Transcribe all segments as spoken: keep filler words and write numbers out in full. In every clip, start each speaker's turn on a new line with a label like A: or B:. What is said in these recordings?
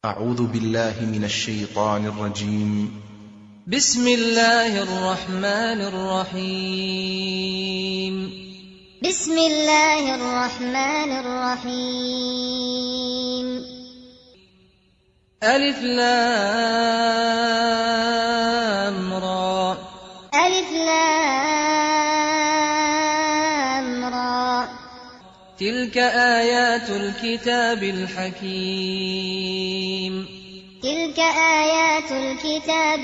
A: أعوذ بالله من الشيطان الرجيم.
B: بسم الله الرحمن الرحيم.
C: بسم الله الرحمن الرحيم.
B: ألف لام را.
C: ألف لام را.
B: تلك آيات الكتاب الحكيم.
C: تلك آيات الكتاب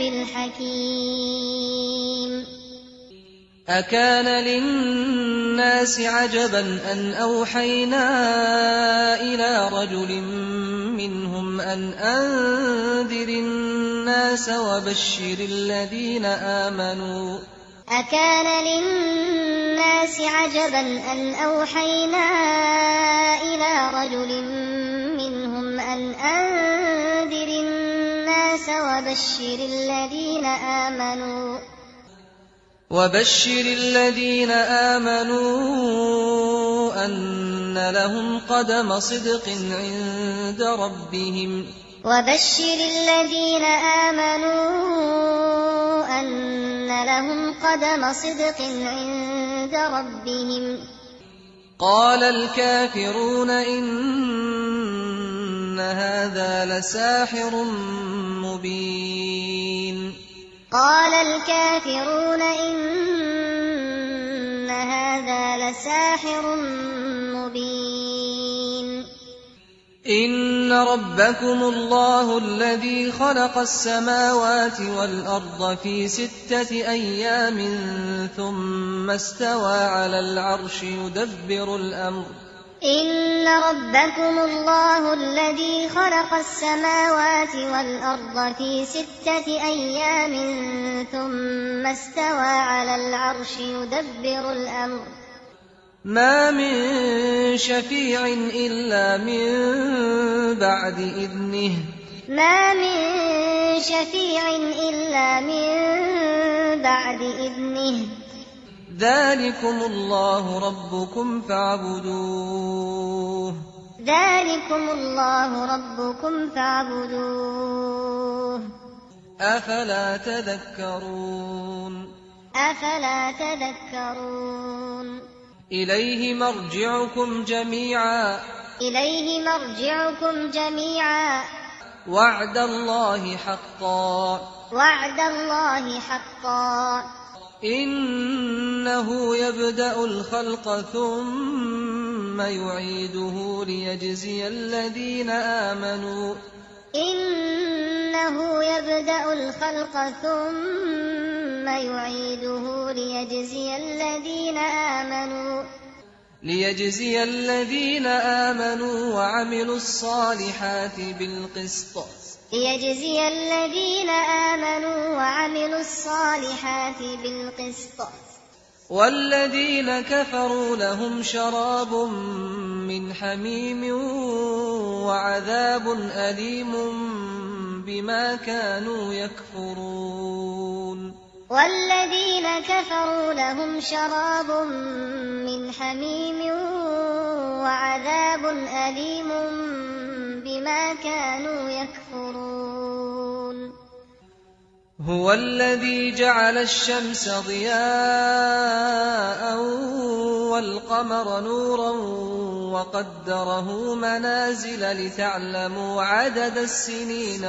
C: الحكيم.
B: أكان للناس عجبا أن أوحينا إلى رجل منهم أن أنذر الناس وبشر الذين آمنوا
C: أكان للناس عجبا أن أوحينا إلى رجل منهم أن أنذر الناس وبشر الذين آمنوا
B: وبشر الذين آمنوا أن لهم قدم صدق عند ربهم
C: وبشر الذين آمنوا أن لهم قدم صدق عند ربهم.
B: قال الكافرون إن هذا لساحر مبين.
C: قال الكافرون إن هذا لساحر مبين.
B: إن ربكم الله الذي خلق السماوات والأرض في ستة أيام ثم استوى على العرش يدبر الأمر.
C: إن ربكم الله الذي خلق السماوات والأرض في ستة أيام ثم استوى على العرش يدبر الأمر.
B: ما من شفيع إلا من بعد إذنه
C: ما من شفيع إلا من بعد إذنه.
B: ذلكم الله ربكم فاعبدوه.
C: ذلكم الله ربكم فاعبدوه.
B: أفلا تذكرون.
C: أفلا تذكرون.
B: إليه مرجعكم جميعا.
C: إليه مرجعكم جميعا.
B: وعد الله حقا.
C: وعد الله حقا.
B: إنه يبدأ الخلق ثم يعيده ليجزي الذين آمنوا
C: إنه يبدأ الخلق ثم يعيده ليجزي الذين آمنوا
B: ليجزي الذين آمنوا وعملوا الصالحات بالقسط.
C: ليجزي الذين آمنوا وعملوا الصالحات بالقسط.
B: والذين كفروا لهم شراب من حميم وعذاب أليم بما كانوا يكفرون.
C: والذين كفروا لهم شراب من حميم وعذاب أليم بما كانوا يكفرون.
B: هو الذي جعل الشمس ضياء والقمر نورا وقدره منازل لتعلموا عدد السنين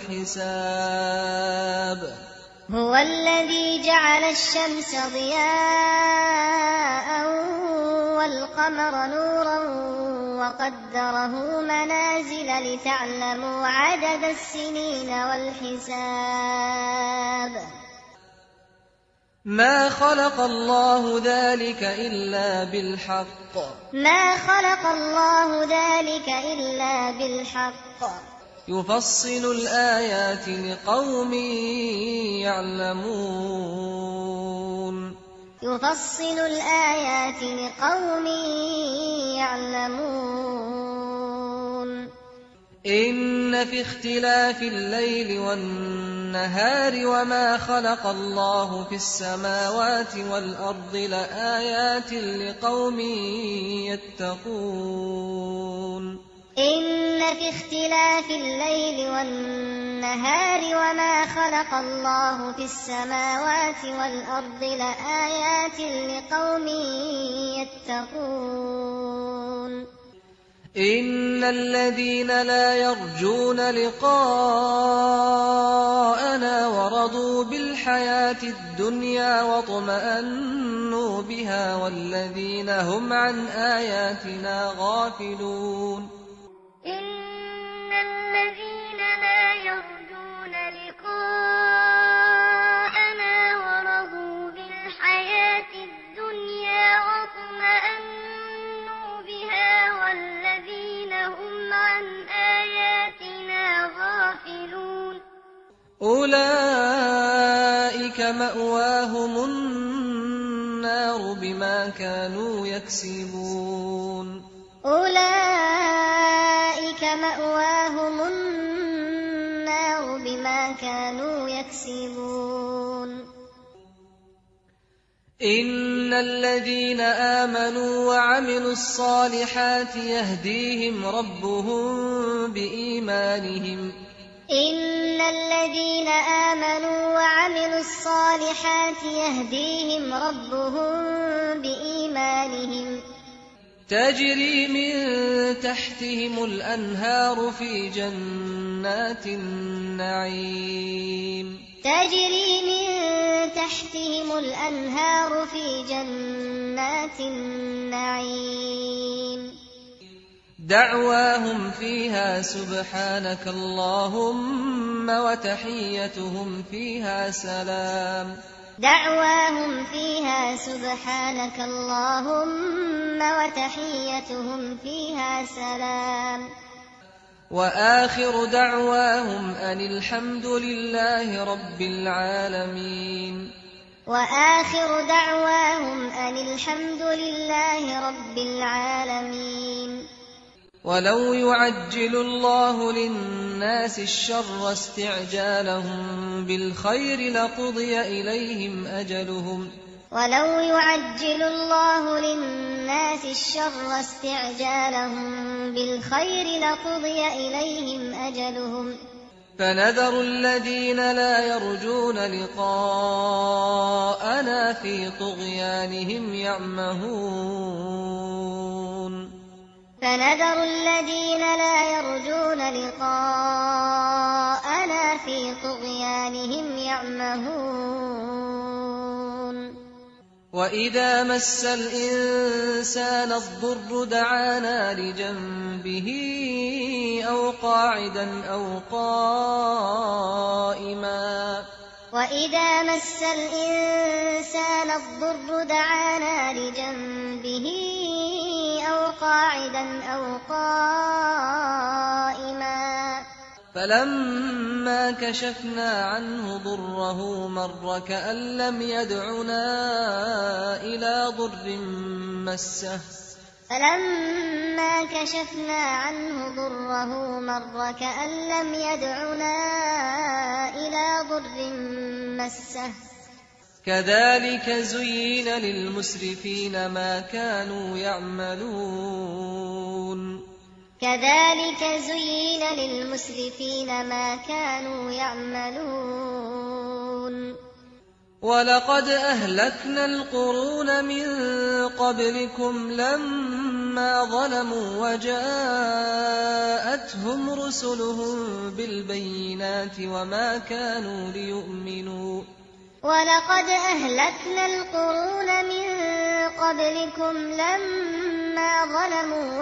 B: والحساب.
C: هو الذي جعل الشمس ضياء والقمر نورا وقدره منازل لتعلموا عدد السنين والحساب.
B: ما خلق الله ذلك إلا بالحق.
C: ما خلق الله ذلك إلا بالحق.
B: يفصل الآيات لقوم يعلمون.
C: يفصل الآيات لقوم يعلمون.
B: إن في اختلاف الليل والنهار وما خلق الله في السماوات والأرض لآيات لقوم يتقون.
C: إن في اختلاف الليل والنهار وما خلق الله في السماوات والأرض لآيات لقوم يتقون
B: إن الذين لا يرجون لقاءنا ورضوا بالحياة الدنيا واطمأنوا بها والذين هم عن آياتنا غافلون
C: إن الذين لا يرجون لقاءنا ورضوا بالحياة الدنيا واطمأنوا بها والذين هم عن آياتنا غافلون
B: أولئك مأواهم النار بما كانوا يكسبون
C: أولئك مأواهم النار بما كانوا يكسبون
B: إن الذين آمنوا وعملوا الصالحات يهديهم ربهم بإيمانهم
C: إن الذين آمنوا وعملوا الصالحات يهديهم ربهم بإيمانهم
B: تجري من تحتهم الأنهار في جنات النعيم
C: تجري من تحتهم الأنهار في جنات النعيم
B: دعواهم فيها سبحانك اللهم وتحيتهم فيها سلام
C: دعواهم فيها سبحانك اللهم وتحيتهم فيها سلام
B: وآخر دعواهم أن الحمد لله رب العالمين
C: وآخر دعواهم أن الحمد لله رب العالمين
B: ولو يعجل الله للناس الشر استعجالهم بالخير لقضي إليهم أجلهم
C: ولو يعجل الله للناس الشر استعجالهم بالخير لقضي إليهم أجلهم
B: فنذر الذين لا يرجون لقاءنا في طغيانهم يعمهون
C: فنذر الذين لا يرجون لقاءنا في طغيانهم يعمهون
B: وإذا مس الإنسان الضر دعانا لجنبه أو قاعدا أو قائما
C: وإذا مس الإنسان الضر دعانا لجنبه أو قاعدا أو قائما
B: فلما كشفنا عنه ضره مر كأن لم يدعنا إلى ضر مسه
C: فلما كشفنا عنه ضره مر كأن لم يدعنا إلى ضر مسه
B: كذلك زين للمسرفين ما كانوا يعملون
C: كذلك زين للمسرفين ما كانوا يعملون
B: ولقد أهلكنا القرون من قبلكم لما ظلموا وجاءتهم رسلهم بالبينات وما كانوا ليؤمنوا
C: ولقد أهلكنا القرون من قبلكم لما ظلموا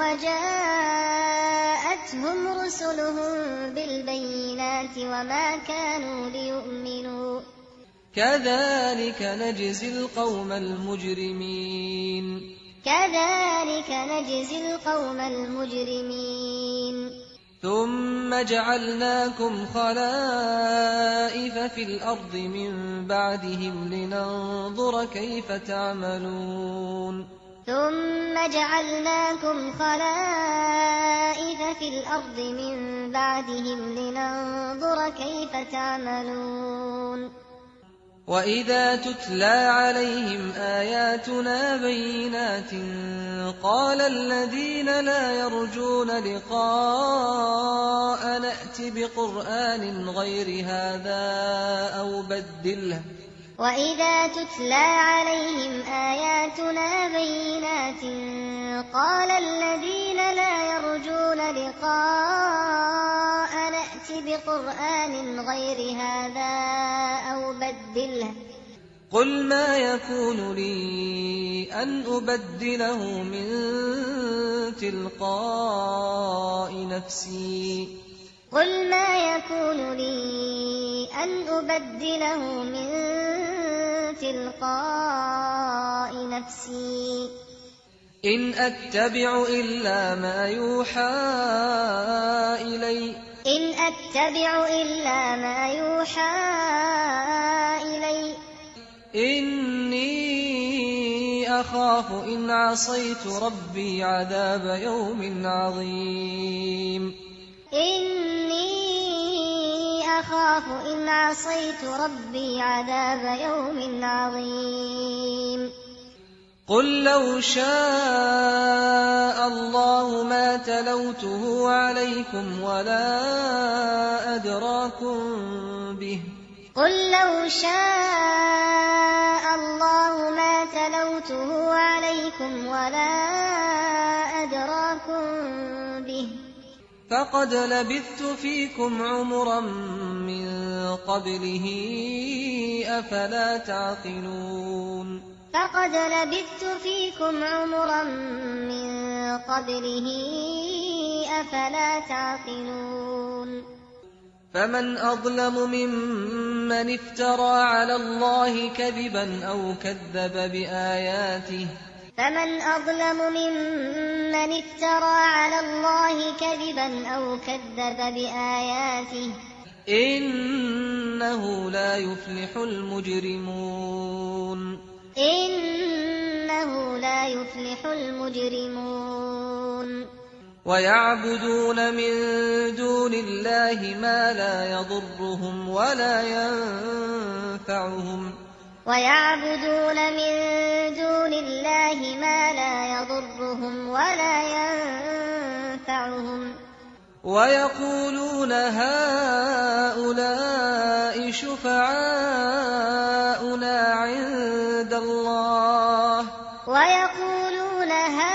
C: وجاءتهم رسلهم بالبينات وما كانوا ليؤمنوا
B: كذلك نجزي القوم المجرمين
C: كذلك نجزي القوم المجرمين
B: ثم جعلناكم خلائف في الأرض من بعدهم لننظر كيف تعملون
C: ثم جعلناكم خلائف في الأرض من بعدهم لننظر كيف تعملون
B: وَإِذَا تُتْلَىٰ عَلَيْهِمْ آيَاتُنَا بَيِّنَاتٍ قَالَ الَّذِينَ لَا يَرْجُونَ لِقَاءَنَا ائْتِ بِقُرْآنٍ غَيْرِ هَٰذَا أَوْ بَدِّلْهُ.
C: وَإِذَا تُتْلَىٰ عَلَيْهِمْ آيَاتُنَا بَيِّنَاتٍ قَالَ الَّذِينَ لَا يَرْجُونَ لِقَاءَنَا ائْتِ بِقُرْآنٍ غَيْرِ هَٰذَا أَوْ بَدِّلْهُ.
B: قُلْ مَا يَكُونُ لِي أَنْ أُبَدِّلَهُ مِن تِلْقَاءِ نَفْسِي
C: قُلْ مَا يَكُونُ لِي أَنْ أُبَدِّلَهُ مِن تِلْقَاءِ نَفْسِي
B: إِنْ أَتَّبِعُ إِلَّا مَا يُوحَىٰ إِلَيَّ
C: إِنْ أَتَّبِعُ إِلَّا مَا يُوحَىٰ إِلَيَّ
B: إِنِّي أَخَافُ إِنْ عَصَيْتُ رَبِّي عَذَابَ يَوْمٍ عَظِيمٍ
C: إِنِّي أَخَافُ إِنْ عَصَيْتُ رَبِّي عَذَابَ يَوْمٍ عَظِيمٍ
B: قُل لَّوْ شَاءَ اللَّهُ مَا تَلَوْتُهُ عَلَيْكُمْ وَلَا أَدْرَاكُم بِهِ.
C: قُل لَّوْ شَاءَ اللَّهُ مَا تَلَوْتُهُ عَلَيْكُمْ وَلَا أَدْرَاكُم بِهِ.
B: فَقَدْ لَبِثْتُ فِيكُمْ عُمُرًا مِّن قَبْلِهِ أَفَلَا تَعْقِلُونَ
C: فَقَدْ لَبِثْتُ فِيكُمْ عُمُرًا مِّن قَبْلِهِ أَفَلَا تَعْقِلُونَ
B: فَمَنْ أَظْلَمُ مِمَّنِ افْتَرَىٰ عَلَى اللَّهِ كَذِبًا أَوْ كَذَّبَ بِآيَاتِهِ
C: فَمَنْ أَظْلَمُ مِمَّنِ افْتَرَىٰ عَلَى اللَّهِ كَذِبًا أَوْ كَذَّبَ بِآيَاتِهِ
B: إِنَّهُ لا يُفْلِحُ المجرمون
C: إِنَّهُ لا يُفْلِحُ المجرمون
B: وَيَعْبُدُونَ مِن دُونِ اللَّهِ مَا لَا يَضُرُّهُمْ وَلَا يَنفَعُهُمْ
C: وَيَعْبُدُونَ مِن دُونِ اللَّهِ مَا لَا يَضُرُّهُمْ وَلَا يَنفَعُهُمْ
B: وَيَقُولُونَ هَٰؤُلَاءِ شُفَعَاؤُنَا عِندَ اللَّهِ
C: وَيَقُولُونَ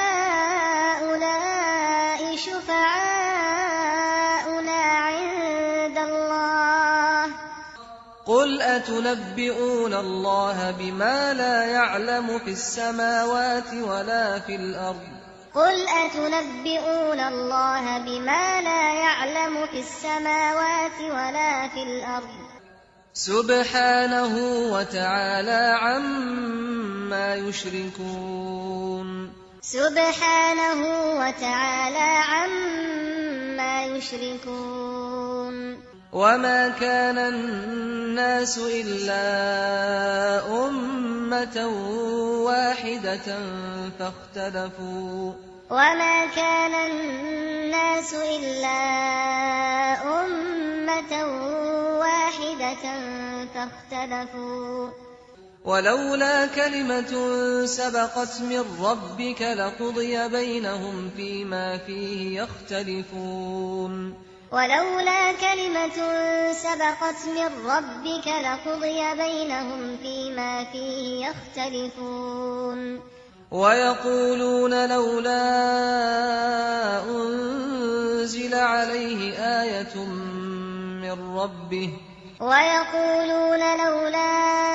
C: هَٰؤُلَاءِ شُفَعَاؤُنَا عِندَ اللَّهِ
B: قُلْ أَتُنَبِّئُونَ اللَّهَ بِمَا لَا يَعْلَمُ فِي السَّمَاوَاتِ وَلَا فِي الْأَرْضِ
C: قُلْ أَتُنَبِّئُونَ اللَّهَ بِمَا لَا يَعْلَمُ فِي السَّمَاوَاتِ وَلَا فِي الْأَرْضِ
B: سُبْحَانَهُ وَتَعَالَىٰ عَمَّا يُشْرِكُونَ
C: سُبْحَانَهُ وَتَعَالَىٰ عَمَّا يُشْرِكُونَ
B: وَمَا كَانَ النَّاسُ إِلَّا أُمَّةً وَاحِدَةً فَاخْتَلَفُوا
C: وَمَا كَانَ النَّاسُ إِلَّا أُمَّةً وَاحِدَةً فَاخْتَلَفُوا
B: وَلَوْلَا كَلِمَةٌ سَبَقَتْ مِن رَّبِّكَ لَقُضِيَ بَيْنَهُمْ فِيمَا فِيهِ يَخْتَلِفُونَ
C: وَلَوْلَا كَلِمَةٌ سَبَقَتْ مِن رَّبِّكَ لَقُضِيَ بَيْنَهُمْ فِيمَا فِيهِ يَخْتَلِفُونَ
B: وَيَقُولُونَ لَوْلَا أُنزِلَ عَلَيْهِ آيَةٌ مِّن رَّبِّهِ
C: وَيَقُولُونَ لَوْلَا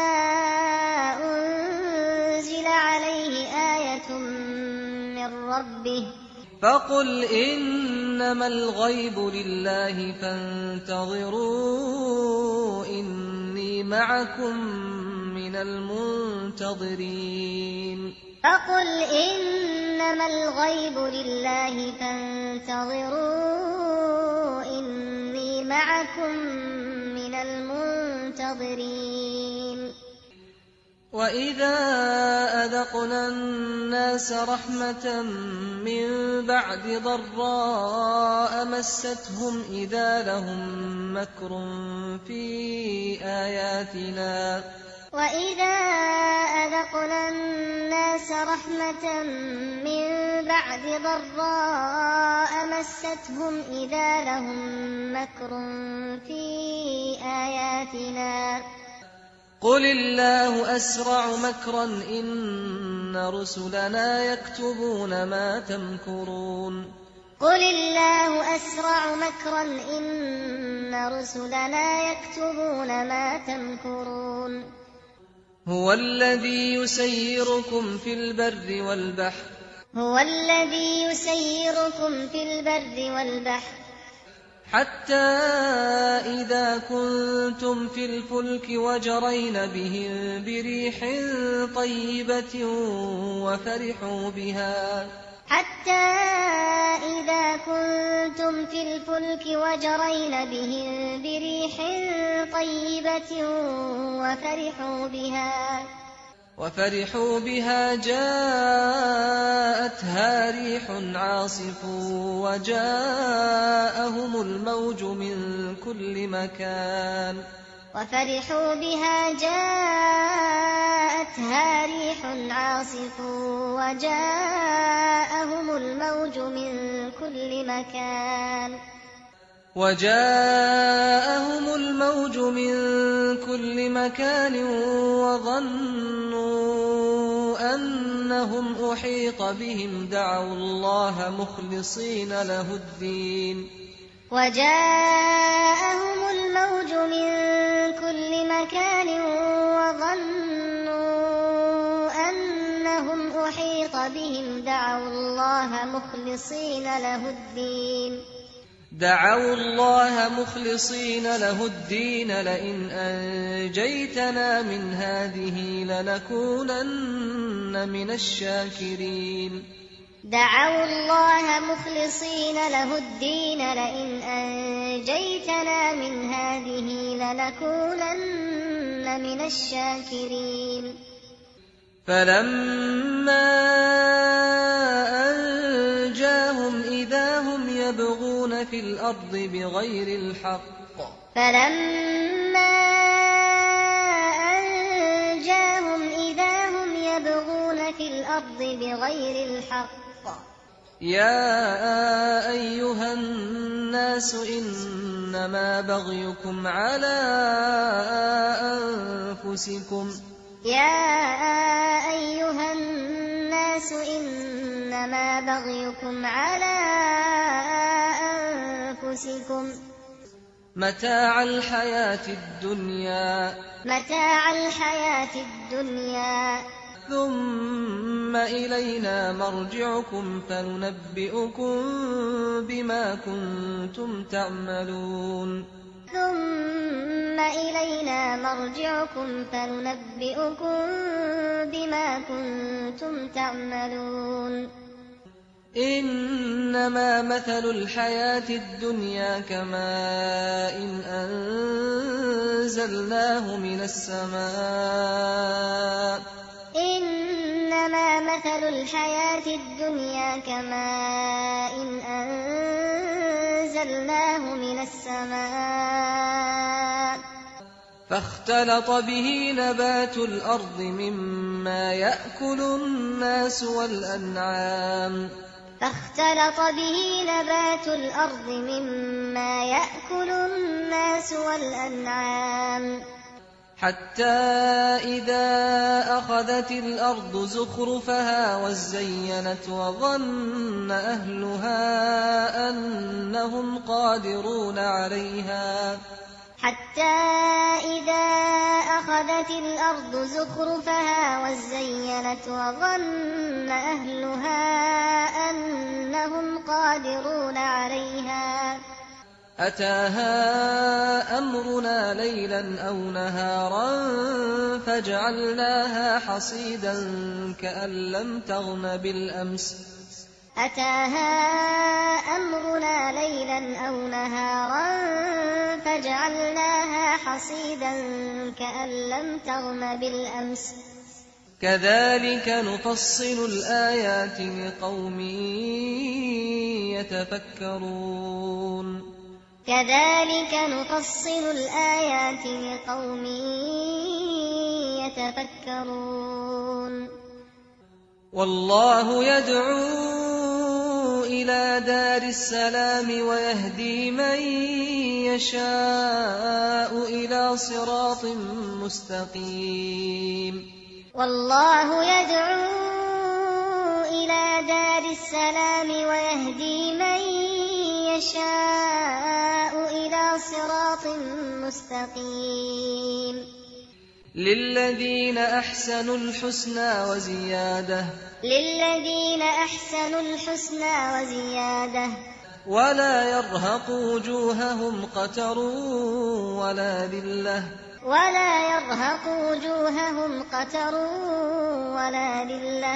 C: أُنزِلَ عَلَيْهِ آيَةٌ مِّن رَّبِّهِ
B: فَقُلْ إِنَّمَا الْغَيْبُ لِلَّهِ فَانتَظِرُوا إِنِّي مَعَكُم مِّنَ الْمُنتَظِرِينَ
C: فَقُلْ إِنَّمَا الْغَيْبُ لِلَّهِ فَانتَظِرُوا إِنِّي مَعَكُم مِّنَ الْمُنتَظِرِينَ
B: وَإِذَا أَذَقْنَا النَّاسَ رَحْمَةً مِّن بَعْدِ ضَرَّاءَ مَسَّتْهُمْ إِذَا لَهُم مَّكْرٌ فِي آيَاتِنَا
C: وإذا أذقنا الناس رحمة من بعد ضراء مستهم إذا لهم مكر في آياتنا
B: قل الله أسرع مكرا إن رسلنا يكتبون ما تمكرون
C: قل الله أسرع مكرا إن رسلنا يكتبون ما تمكرون
B: هو الذي يسيركم في البر والبحر
C: هو الذي يسيركم في البر والبحر
B: حتى إذا كنتم في الفلك وجرين بهم بريح طيبة وفرحوا بها
C: حتى إذا كنتم في الفلك وجرين بهم بريح طيبة وفرحوا بها
B: وفرحوا بها جاءتها ريح عاصف وجاءهم الموج من كل مكان
C: وفرحوا بها جاءتها ريح عاصف وجاءهم الموج من كل مكان
B: وجاءهم الموج من كل مكان وظنوا أنهم أحيط بهم دعوا الله مخلصين له الدين
C: وجاءهم الموج من كل مكان وظنوا أنهم أحيط بهم دعوا الله مخلصين له الدين
B: دعوا الله مخلصين له الدين لئن أنجيتنا من هذه لنكونن من الشاكرين
C: دعوا الله مخلصين له الدين لئن أنجيتنا من هذه لنكونن من الشاكرين
B: فلما أنجاهم إذا هم يبغون في الأرض بغير الحق
C: فلما أنجاهم إذا هم يبغون في الأرض بغير الحق
B: يا أيها الناس إنما بغيكم على أنفسكم
C: يا أيها الناس إنما بغيكم على أنفسكم
B: متاع الحياة الدنيا
C: متاع الحياة الدنيا
B: ثم إلينا مرجعكم فننبئكم بما كنتم تعملون
C: ثم إلينا مرجعكم فننبئكم بما كنتم تعملون
B: إنما مثل الحياة الدنيا كماء إن أنزلناه من السماء
C: إنما مثل الحياة الدنيا كماء إن أنزلناه من السماء
B: فاختلط به نبات الأرض مما يأكل الناس والأنعام
C: فاختلط به نبات الأرض مما يأكل الناس والأنعام
B: حتى إذا أخذت الأرض زخرفها وزينت وظن أهلها أنهم قادرون عليها
C: حتى إذا أخذت الأرض زخرفها وزينت وظن أهلها أنهم قادرون عليها
B: أتاها أمرنا ليلا أو نهارا فجعلناها حصيدا كأن لم تغن بالأمس
C: أتاها أمرنا ليلا أو نهارا فجعلناها حصيدا كأن لم تغن بالأمس
B: كذلك نفصل الآيات لقوم يتفكرون
C: كذلك نفصل الآيات لقوم يتفكرون
B: والله يدعو إلى دار السلام ويهدي من يشاء إلى صراط مستقيم
C: والله يدعو إلى دار السلام ويهدي من يشاء إلى صراط مستقيم
B: للذين أحسنوا الحسنى وزيادة
C: للذين أحسنوا الحسنى وزيادة
B: ولا يرهق وجوههم قتر ولا ذلة
C: ولا يرهق وجوههم قتر ولا ذلة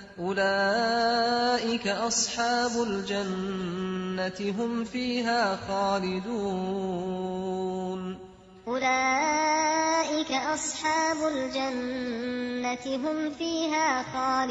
B: أولئك أصحاب الجنة هم فيها خالدون
C: أولئك أصحاب الجنة هم فيها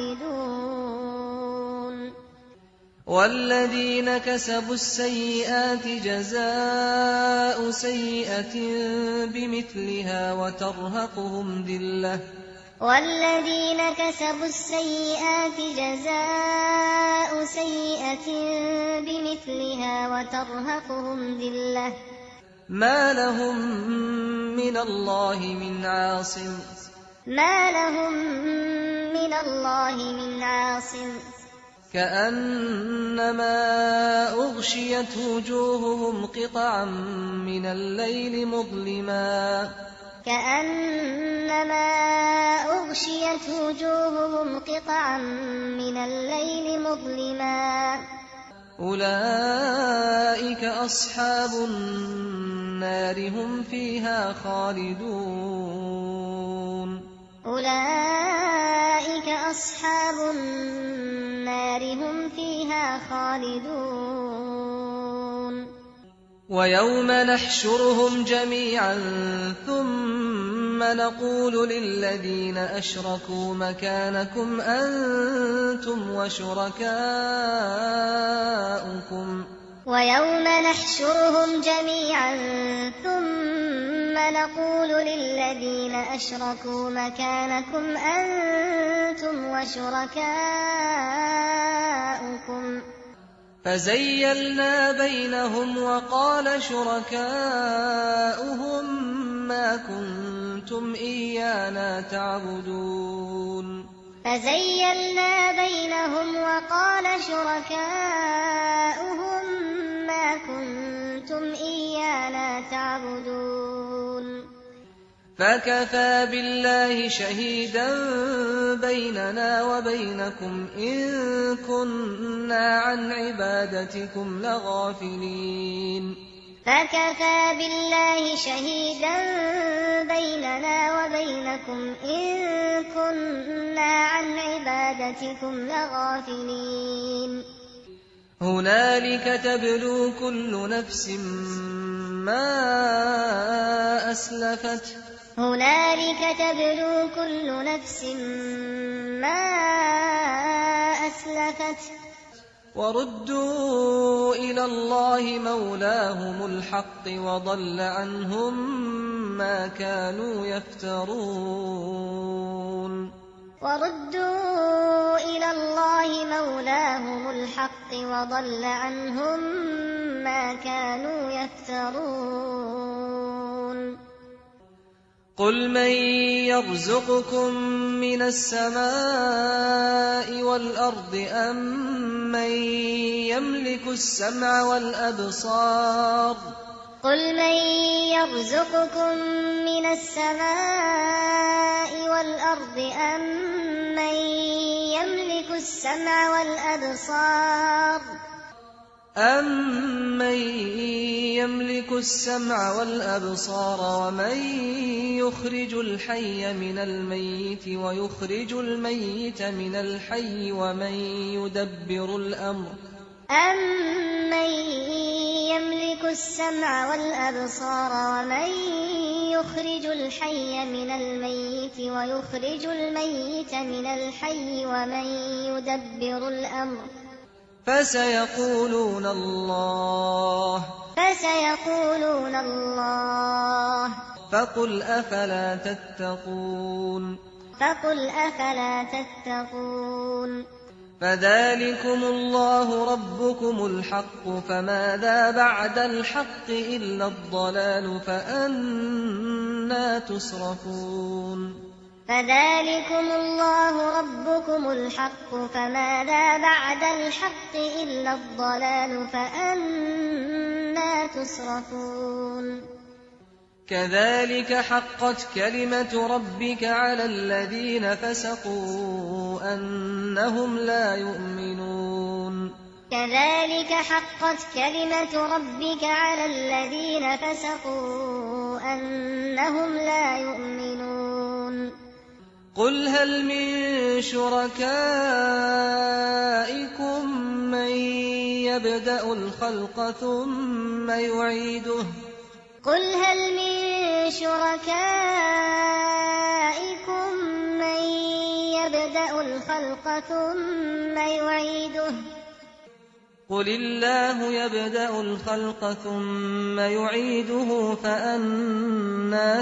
C: خالدون
B: والذين كسبوا السيئات جزاء سيئة بمثلها وترهقهم ذلة
C: والذين كسبوا السيئات جزاء سيئة بمثلها وترهقهم ذلة
B: ما لهم من الله من عاصم
C: ما لهم من الله من عاصم
B: كأنما أغشيت وجوههم قطعا من الليل مظلما
C: كأنما أغشيت وجوههم قطعا من الليل مظلما
B: أولئك أصحاب النار هم فيها خالدون
C: أولئك أصحاب النار هم فيها خالدون
B: ويوم نحشرهم جميعا ثم نقول للذين أشركوا مكانكم أنتم وشركاؤكم
C: ويوم نحشرهم جميعا ثم نقول للذين أشركوا مكانكم أنتم وشركاؤكم
B: فزيلنا بينهم وقال شركاؤهم ما كنتم إيانا تعبدون
C: فزيلنا بينهم وقال شركاؤهم ما كنتم إيانا تعبدون
B: فكفى بالله شهيدا بيننا وبينكم إن كنا عن عبادتكم لغافلين
C: فكفى بالله شهيدا بيننا وبينكم إن كنا عن عبادتكم لغافلين
B: هنالك تبلو كل نفس ما أسلفت
C: هنالك تبلو كل نفس ما أسلفت
B: وردوا إلى الله مولاهم الحق وضل عنهم ما كانوا يفترون
C: وردوا إلى الله مولاهم الحق وضل عنهم ما كانوا يفترون
B: قل من يرزقكم من السماء والأرض أم من يملك السمع والأبصار
C: قل من يرزقكم من السماء والأرض أم من يملك السمع والأبصار
B: أَمَّن يَمْلِكُ السَّمْعَ وَالْأَبْصَارَ وَمَن يُخْرِجُ الْحَيَّ مِنَ الْمَيِّتِ وَيُخْرِجُ الْمَيِّتَ مِنَ الْحَيِّ وَمَن يُدَبِّرُ الْأَمْرَ
C: أَمَّن يَمْلِكُ السَّمْعَ وَالْأَبْصَارَ وَمَن يُخْرِجُ الْحَيَّ مِنَ الْمَيِّتِ وَيُخْرِجُ الْمَيِّتَ مِنَ الْحَيِّ وَمَن يُدَبِّرُ الْأَمْرَ
B: فسيقولون الله
C: فسيقولون الله
B: فقل أفلا تتقون
C: فقل أفلا تتقون
B: فذلكم الله ربكم الحق فماذا بعد الحق إلا الضلال فأنى تصرفون
C: فذلكم الله ربكم الحق فماذا بعد الحق إلا الضلال فأنى تصرفون
B: كذلك حقت كلمة ربك على الذين فسقوا أنهم لا يؤمنون
C: كذلك حقت كلمة ربك على الذين فسقوا أنهم لا يؤمنون
B: قل هل من شركائكم من يبدأ الخلق ثم يعيده
C: قل هل من شركائكم من يبدأ الخلق ثم يعيده
B: قل الله يبدأ الخلق ثم يعيده فأنى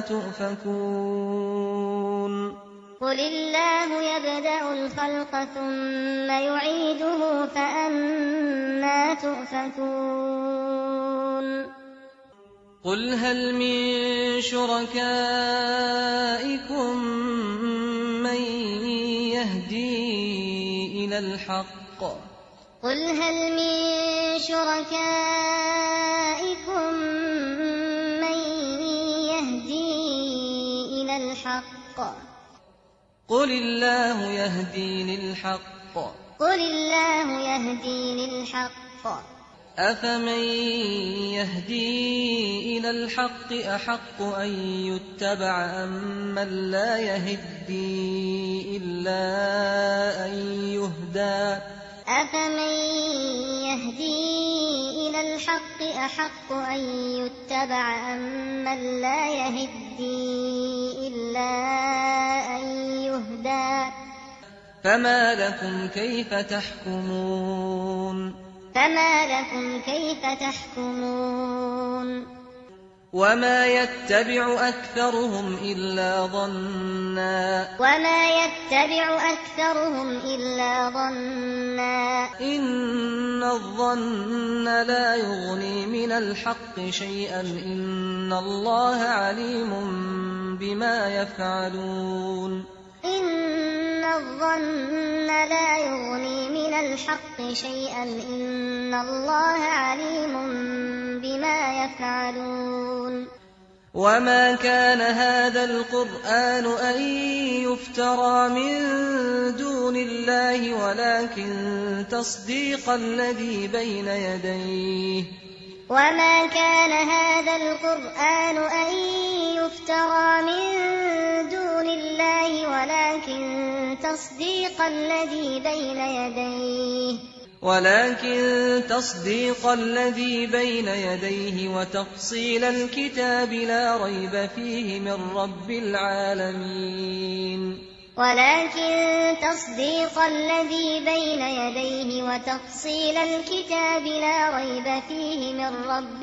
B: تؤفكون
C: قل الله يبدأ الخلق ثم يعيده فأنى تؤفكون
B: قل هل من شركائكم من يهدي إلى الحق
C: قل هل من شركائكم من يهدي إلى الحق
B: قل الله يهدي للحق
C: قل الله يهدي للحق
B: أفمن يهدي إلى الحق أحق أن يتبع أمن لا يهدي إلا أن يهدى
C: أفمن يهدي إلى الحق أحق أن يتبع أمن لا يهدي إلا أن يهدى
B: فما لكم كيف تحكمون
C: فما لكم كيف تحكمون
B: وما يتبع أكثرهم إلا ظنا
C: وما يتبع أكثرهم إلا ظنا
B: إن الظن لا يغني من الحق شيئا إن الله عليم بما يفعلون
C: إن الظن لا يغني من الحق شيئا إن الله عليم بما يفعلون
B: وما كان هذا القرآن أن يفترى من دون الله ولكن تصديق الذي بين يديه
C: وما كان هذا القرآن أن يفترى من دون الله ولكن تصديق الذي بين يديه
B: ولكن تصديق الذي بين يديه وتفصيل الكتاب لا ريب فيه من رب العالمين
C: ولكن تصديق الذي بين يديه وتفصيل الكتاب لا ريب فيه من رب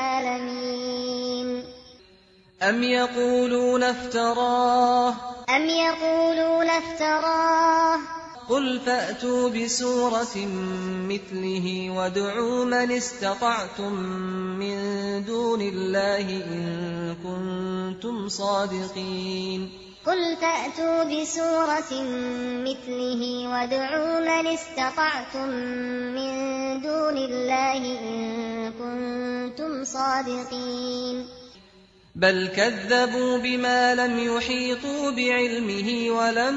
C: العالمين
B: أم يقولون افتراه
C: أم يقولون افتراه
B: قل فأتوا بسورة مثله وادعوا من استطعتم من دون الله إن كنتم صادقين
C: قل فأتوا بسورة مثله وادعوا من استطعتم من دون الله إن كنتم صادقين
B: بل كذبوا بما لم يحيطوا بعلمه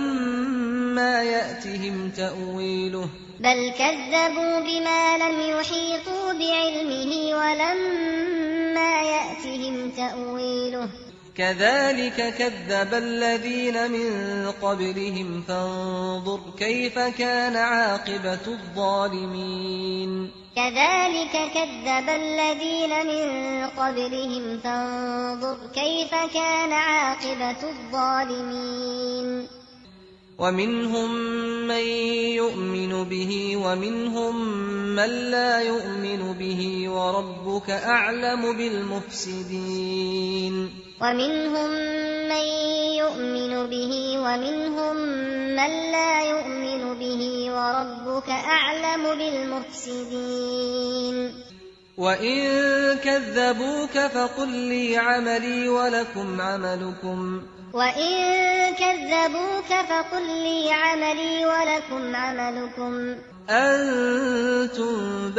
B: ولما يأتهم تأويله
C: بل كذبوا بما لم يحيطوا بعلمه ولما يأتهم تأويله
B: كذلك كذب الذين من قبلهم فانظر كيف كان عاقبة الظالمين
C: كذلك كذب الذين من قبلهم فانظر كيف كان عاقبة الظالمين
B: ومنهم من يؤمن به ومنهم من لا يؤمن به وربك أعلم بالمفسدين
C: ومنهم من يؤمن به ومنهم من لا يؤمن به وربك أعلم بالمفسدين
B: وإن كذبوك فقل لي عملي ولكم عملكم
C: وإن كذبوك فقل لي عملي ولكم عملكم
B: أنتم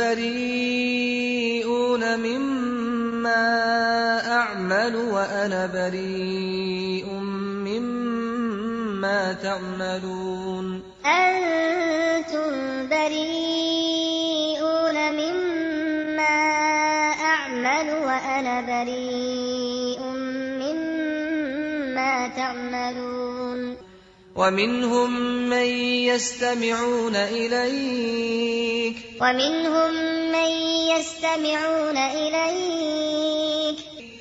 B: بريئون مما أعمل وأنا بريء مما تعملون
C: أنتم بريئون مما أعمل وأنا بريء مما تعملون
B: ومنهم من يستمعون إليك
C: ومنهم من يستمعون إليك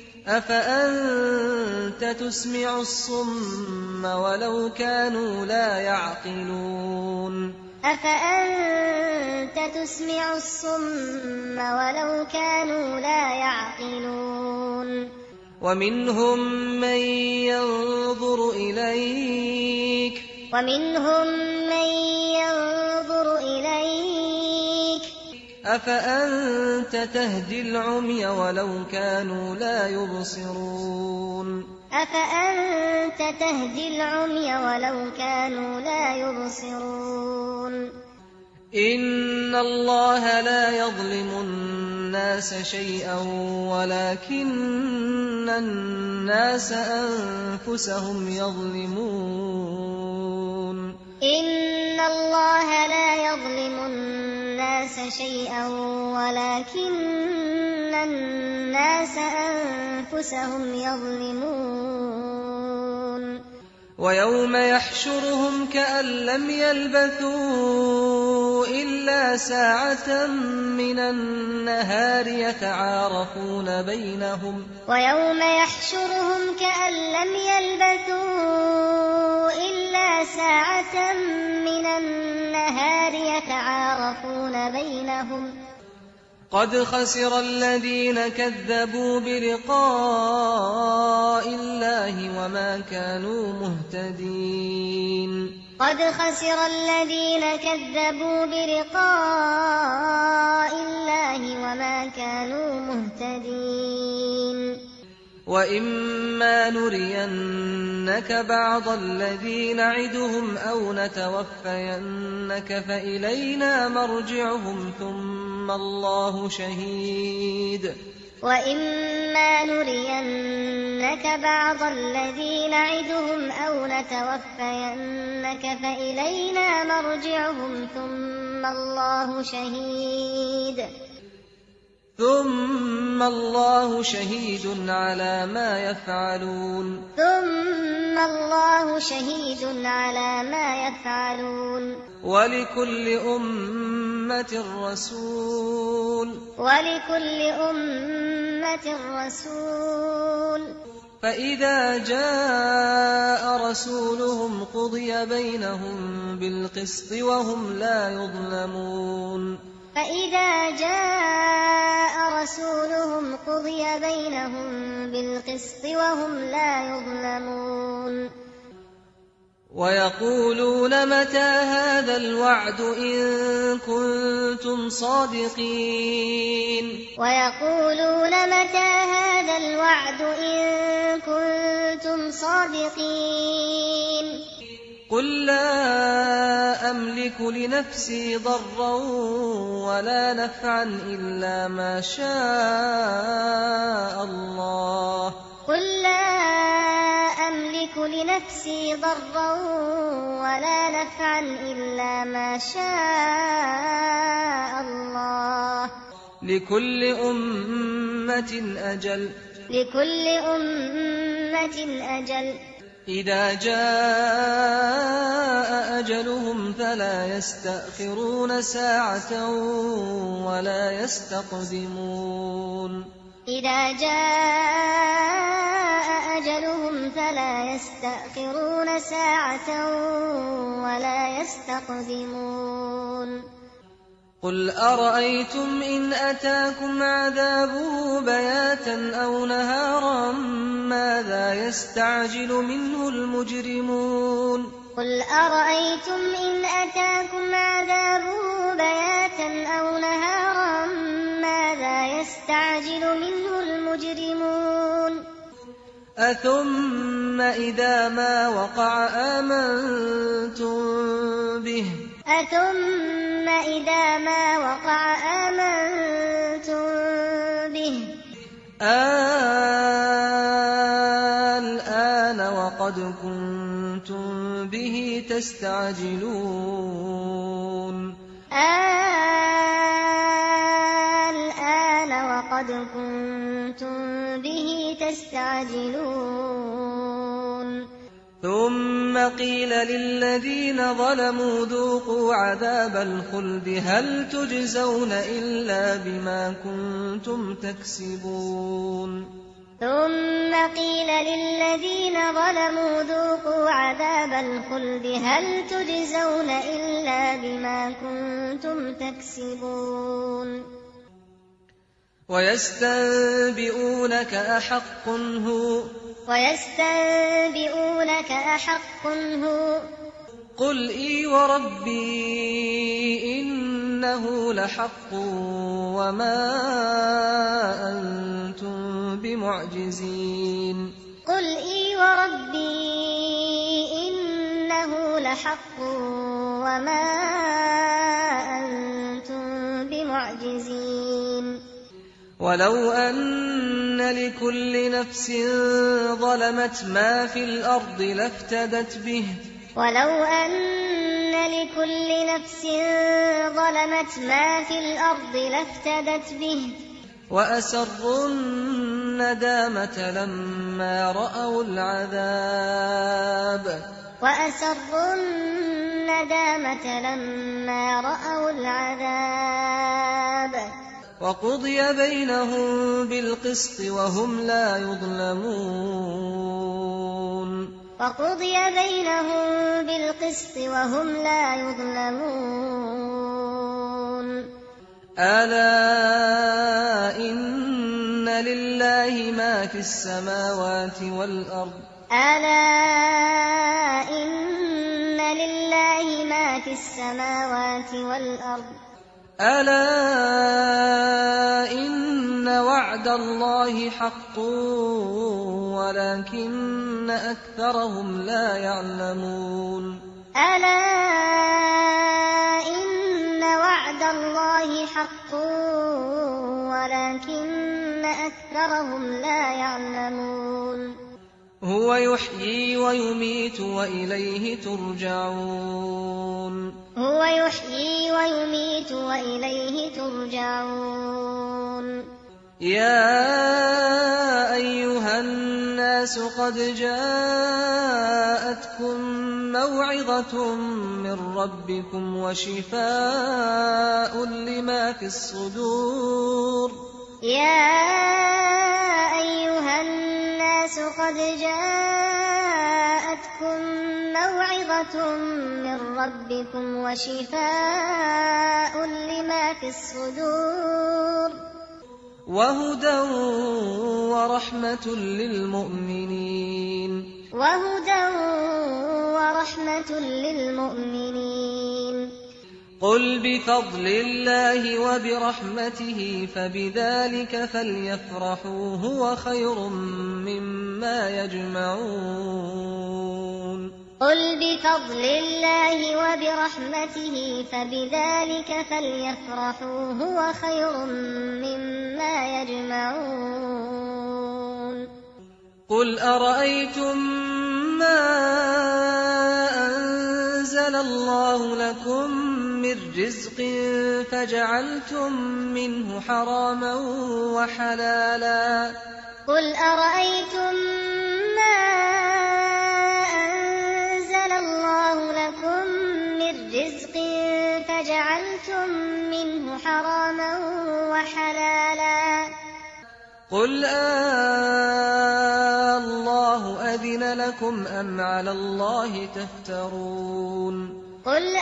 B: أفأنت تسمع الصم ولو كانوا لا يعقلون
C: أفأنت تسمع الصم ولو كانوا لا يعقلون
B: ومنهم من ينظر إليك
C: ومنهم من ينظر إليك
B: أفأنت تهدي العمي ولو كانوا لا يبصرون
C: أفأنت تهدي العمي ولو كانوا لا يبصرون
B: إن الله لا يظلم الناس شيئا ولكن الناس أنفسهم يظلمون
C: إن الله لا يظلم الناس شيئا ولكن الناس أنفسهم يظلمون
B: ويوم يحشرهم كأن لم يلبثوا إلا ساعة من النهار يتعارفون بينهم
C: ويوم يحشرهم كأن لم يلبثوا إلا ساعة من النهار يتعارفون بينهم
B: قد خسر الذين كذبوا بلقاء الله وما كانوا مهتدين
C: قد خسر الذين كذبوا بلقاء الله وما كانوا مهتدين
B: وإما نرينك بعض الذي نعدهم أو نتوفينك فإلينا مرجعهم ثم الله شهيد
C: وإما نرينك بعض الذي نعدهم أو نتوفينك فإلينا مرجعهم ثم الله شهيد
B: ثم الله شهيد على ما يفعلون
C: ثم الله شهيد على ما يفعلون
B: ولكل أمة رسول
C: ولكل أمة رسول
B: فإذا جاء رسولهم قضي بينهم بالقسط وهم لا يظلمون
C: فإذا جاء رسولهم قضي بينهم بالقسط وهم لا يظلمون
B: ويقولون متى هذا الوعد إن كنتم صادقين
C: ويقولون متى هذا الوعد إن كنتم صادقين
B: قل لا أملك لنفسي ضرا ولا نفعا إلا ما شاء الله
C: قل لا أملك لنفسي ضرا ولا نفعا إلا ما شاء الله
B: لكل أمة أجل
C: لكل أمة أجل
B: إذا جاء أجلهم فلا يستأخرون ساعة ولا يستقدمون
C: إذا جاء أجلهم فلا يستأخرون ساعة ولا يستقدمون
B: قل أرأيتم إن أتاكم عذابه بياتا أو نهارا ماذا يستعجل منه المجرمون
C: قل أرأيتم إن أتاكم عذابه بياتا أو نهارا ماذا يستعجل منه المجرمون
B: أثم إذا ما وقع آمنتم به
C: أثم إذا ما وقع آمنتم به
B: الآن وقد كنتم به تستعجلون
C: الآن وقد كنتم به تستعجلون
B: ثم قيل للذين ظلموا ذوقوا عذاب الخلد هل تجزون إلا بما كنتم تكسبون
C: ثم قيل للذين ظلموا ذوقوا عذاب الخلد هل تجزون إلا بما كنتم تكسبون
B: ويستنبئونك أحق هو
C: ويستنبئونك أحق هو
B: قل إي وربي إنه لحق وما أنتم بمعجزين
C: قل إي وربي إنه لحق وما أنتم بمعجزين
B: ولو أن لكل نفس ظلمت ما في الأرض لافتدت به
C: ولو أن لكل نفس ظلمت ما في الأرض لافتدت به
B: وأسروا الندامة لما رأوا العذاب
C: وأسروا الندامة لما رأوا العذاب
B: وقضي بينهم بالقسط وهم لا يظلمون
C: وقضي بينهم بالقسط وهم لا يظلمون
B: ألا إن لله ما في السماوات والأرض
C: ألا إن لله ما في السماوات والأرض
B: ألا إن وعد الله حق ولكن أكثرهم لا يعلمون
C: ألا إن وعد الله حق ولكن أكثرهم لا يعلمون
B: هو يحيي ويميت وإليه ترجعون
C: هو يحيي ويميت وإليه ترجعون
B: يا أيها الناس قد جاءتكم موعظة من ربكم وشفاء لما في الصدور
C: يا أيها الناس قد جاءتكم موعظة من ربكم وشفاء لما في الصدور
B: وهدى ورحمة للمؤمنين
C: وهدى ورحمة للمؤمنين
B: قل بفضل الله وبرحمته فبذلك فليفرحوا هو خير مما يجمعون
C: قل بفضل الله وبرحمته فبذلك فليفرحوا هو خير مما يجمعون
B: قل أرأيتم ما أنزل الله لكم من رزق فجعلتم منه حراما وحلالا
C: قل أرأيتم ما أنزل الله لكم من رزق فجعلتم منه حراما وحلالا
B: قل آه الله أذن أذن لكم أم على الله تفترون
C: قل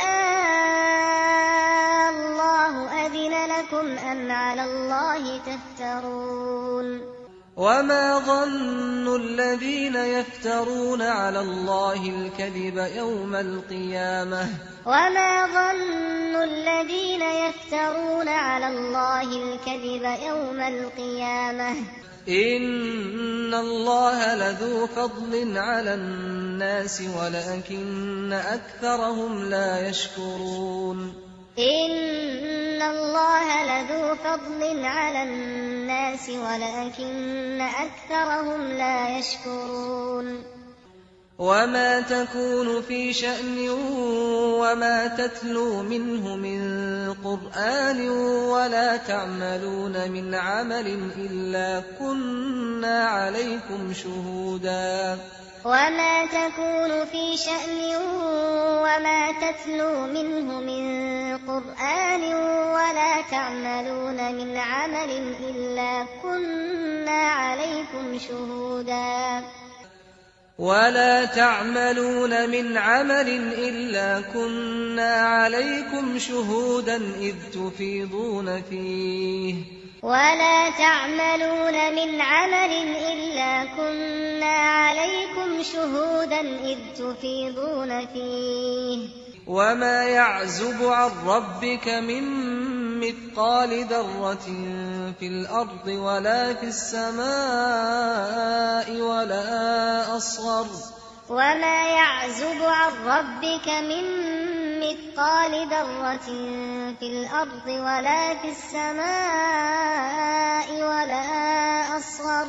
C: آه الله أذن لكم أم على الله تفترون
B: وما ظن الذين يفترون على الله الكذب يوم القيامة
C: وما ظن الذين يفترون على الله الكذب يوم القيامة
B: إن الله لذو فضل على الناس ولكن أكثرهم لا يشكرون
C: إن الله لذو فضل على الناس ولكن أكثرهم لا يشكرون
B: وما تكون في شأن وما تتلو منه من قرآن ولا تعملون من عمل إلا كنا عليكم شهودا
C: وما تكون في شأن وما تتلو منه من قرآن ولا تعملون من عمل إلا كنا عليكم شهودا
B: ولا تعملون من عمل إلا كنا عليكم شهودا إذ تفيضون فيه
C: ولا تعملون من عمل إلا كنا عليكم شهودا إذ تفيضون فيه
B: وما يعزب عن ربك من مثقال ذرة في الأرض ولا في السماء ولا أصغر
C: وما يعزب عن ربك من مثقال ذرة في الأرض ولا في السماء ولا أصغر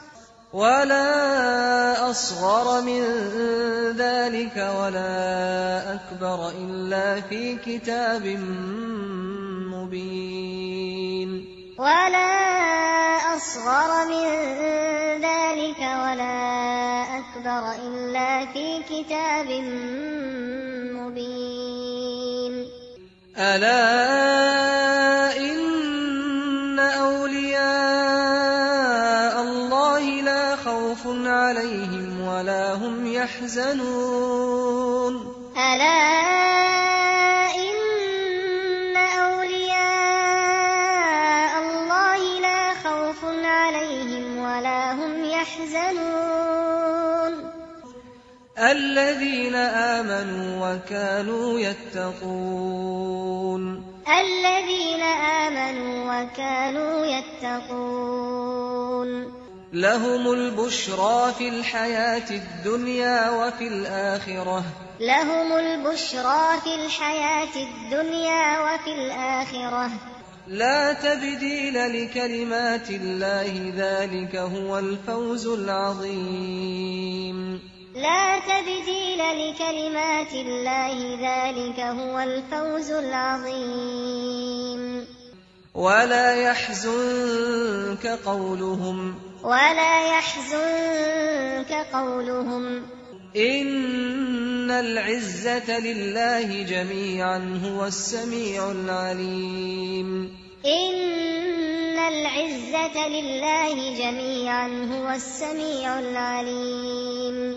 B: ولا أصغر من ذلك ولا أكبر إلا في كتاب مبين
C: ولا أصغر من ذلك ولا أكبر إلا في كتاب مبين
B: ألا إن أولياء الله لا خوف عليهم ولا هم يحزنون
C: ألا إن أولياء الله لا خوف عليهم ولا هم يحزنون
B: الذين آمنوا وكانوا يتقون
C: الذين آمنوا وكانوا يتقون
B: لهم البشرى في الحياة الدنيا وفي الآخرة
C: لهم البشرى في الحياة الدنيا وفي الآخرة
B: لا تبديل لكلمات الله ذلك هو الفوز العظيم
C: لا تبديل لكلمات الله ذلك هو الفوز العظيم
B: ولا يحزنك قولهم
C: ولا يحزنك قولهم
B: إن العزة لله جميعا هو السميع العليم
C: إن العزة لله جميعا هو السميع العليم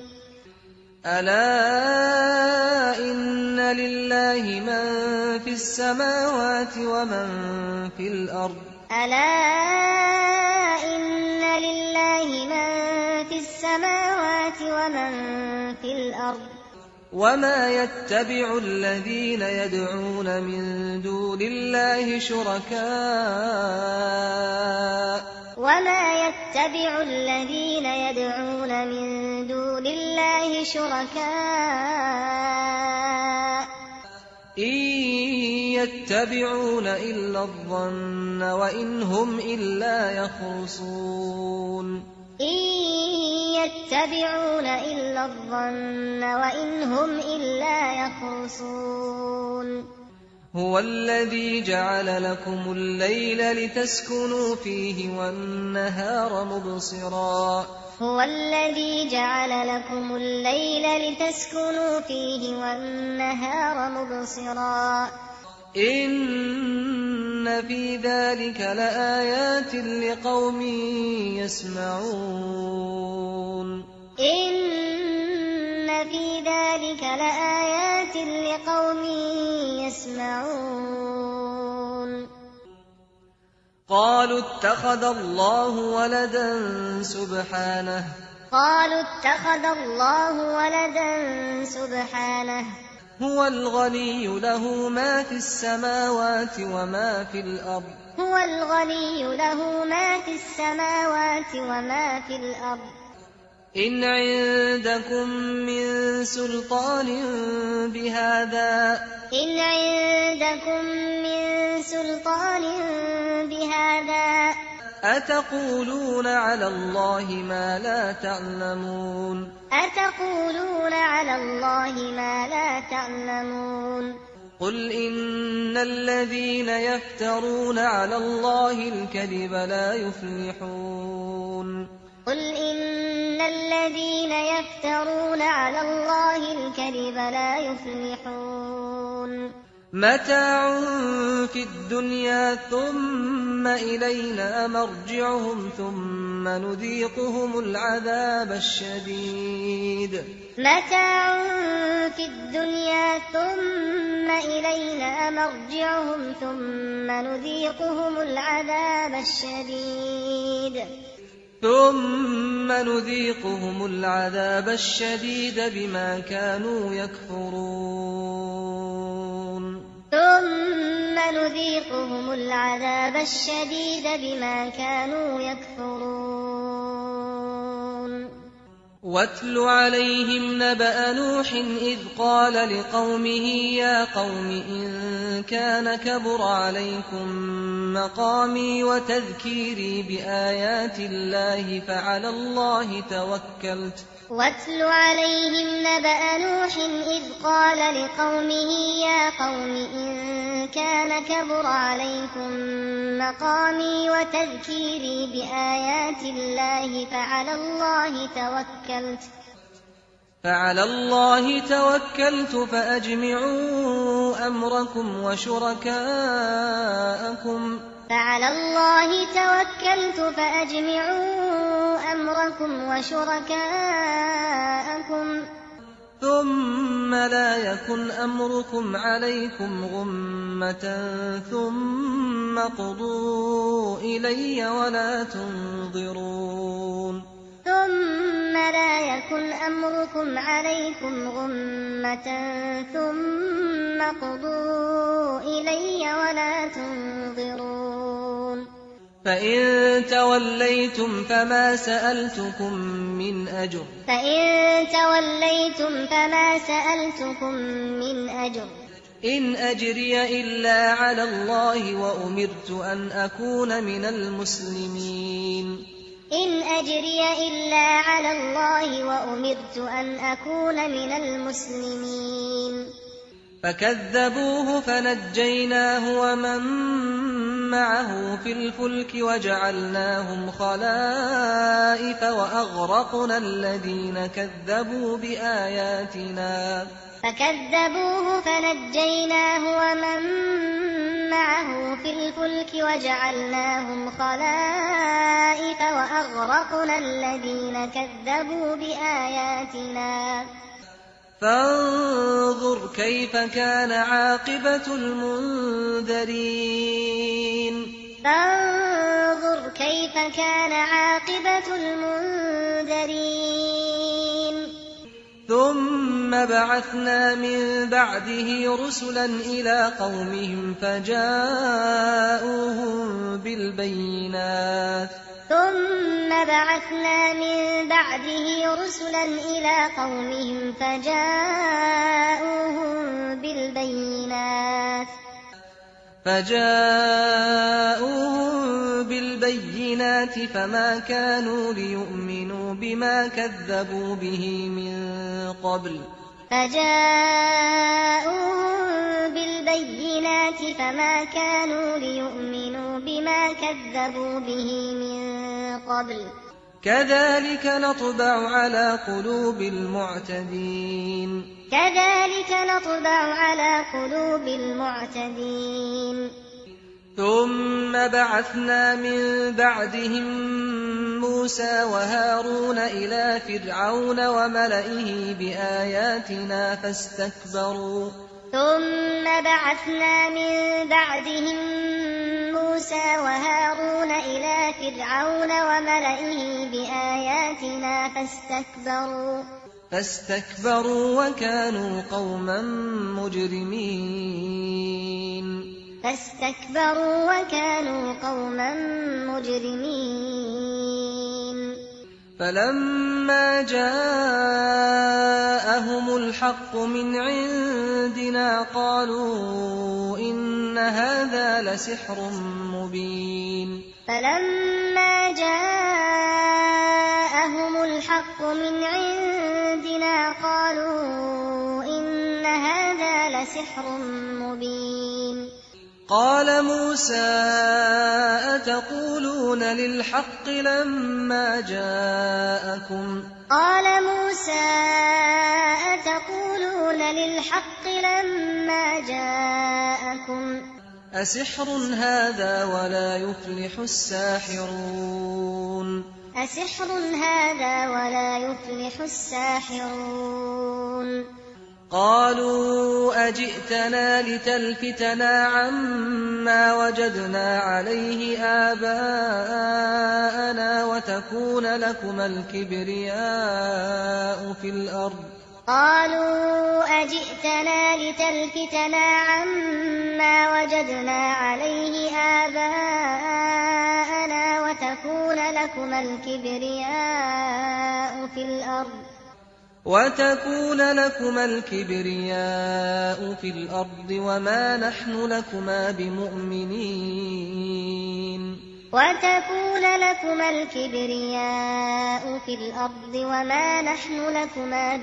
B: ألا إن لله من في السماوات ومن في الأرض
C: ألا إن لله من في السماوات ومن في الأرض
B: وما يتبع الذين يدعون من دون الله شركاء
C: وما يتبع الذين يدعون من دون الله شركاء
B: إن يتبعون إلا الظن وإن هم إلا يخرصون
C: إن يتبعون إلا الظن وإن هم إلا يخرصون
B: هو الذي جعل لكم الليل لتسكنوا فيه والنهار مبصرا
C: هو الذي جعل لكم الليل لتسكنوا فيه والنهار مبصرا
B: إن في ذلك لآيات لقوم يسمعون
C: إن ذلك لآيات لقوم يسمعون
B: قالوا اتخذ الله ولدا سبحانه
C: قالوا اتخذ الله ولدا سبحانه
B: هو الغني له ما في السماوات وما في الأرض
C: هو الغني له ما في السماوات وما في الأرض
B: إن عندكم من سلطان بهذا
C: إن عندكم من سلطان بهذا
B: أتقولون على الله ما لا تعلمون
C: أتقولون على الله ما لا تعلمون
B: قل إن الذين يفترون على الله الكذب لا يفلحون
C: قل إن الذين يفترون على الله الكذب لا يفلحون
B: متاع في الدنيا ثم إلينا مرجعهم ثم نذيقهم العذاب الشديد
C: متاع في الدنيا ثم إلينا مرجعهم ثم نذيقهم العذاب الشديد
B: ثم نذيقهم العذاب الشديد بما كانوا يكفرون
C: ثم نذيقهم العذاب الشديد بما كانوا يكفرون
B: واتل عليهم نبأ نوح إذ قال لقومه يا قوم إن كان كبر عليكم مقامي وتذكيري بآيات الله فعلى الله توكلت
C: واتل عليهم نبأ نوح إذ قال لقومه يا قوم إن كان كبر عليكم مقامي وتذكيري بآيات الله فعلى الله توكلت
B: فعلى الله توكلت فأجمعوا أمركم وشركاءكم
C: فعلى الله توكلت فأجمعوا أمركم وشركاءكم
B: ثم لا يكن أمركم عليكم غمة ثم قضوا إلي ولا تنظرون
C: ثم لا يكن أمركم عليكم غمة ثم قضوا إلي ولا تنظرون
B: فإن توليتم فما سألتكم من أجر
C: فإن توليتم فما سألتكم من أجر
B: إن أجري إلا على الله وأمرت أن أكون من المسلمين
C: إن أجري إلا على الله وأمرت أن أكون من المسلمين
B: فكذبوه فنجيناه ومن معه في الفلك وجعلناهم خلائف وأغرقنا الذين كذبوا بآياتنا
C: فكذبوه فنجيناه ومن معه في الفلك وجعلناهم خلائف وأغرقنا الذين كذبوا بآياتنا
B: فانظر كيف كان عاقبة المنذرين
C: فانظر كيف كان عاقبة المنذرين
B: ثم بعثنا من بعده رسلا إلى قومهم فجاءوهم بالبينات
C: ثم بعثنا من بعده رسلا إلى قومهم فجاءوهم بالبينات
B: فجاءوهم بالبينات فما كانوا ليؤمنوا بما كذبوا به من قبل
C: فجاءوهم بالبينات فما كانوا ليؤمنوا بما كذبوا به من قبل
B: كذلك نطبع على قلوب المعتدين
C: كذلك نطبع على قلوب المعتدين
B: ثم بعثنا من بعدهم موسى وهارون إلى فرعون وملئه بآياتنا فاستكبروا
C: ثم بعثنا من بعدهم موسى وهارون إلى فرعون وملئه بآياتنا فاستكبروا
B: فاستكبروا وكانوا قوما مجرمين
C: فاستكبروا وكانوا قوما مجرمين
B: فلما جاءهم الحق من عندنا قالوا إن هذا لسحر مبين
C: فلما جاءهم الحق من عندنا قالوا إن هذا لسحر مبين
B: قال موسى أتقولون للحق لما جاءكم
C: قال موسى أتقولون للحق لما جاءكم
B: أسحر هذا ولا يفلح الساحرون
C: أسحر هذا ولا يفلح الساحرون
B: قالوا أجئتنا لتلفتنا عما وجدنا عليه آباءنا وتكون لكما الكبرياء في الأرض
C: قالوا أجئتنا لتلفتنا عما وجدنا عليه آباءنا وتكون لكما الكبرياء في الأرض
B: وتكون لكما الكبرياء في الأرض وما نحن لكما بمؤمنين
C: وتكون لكما الكبرياء في الأرض وما نحن لكما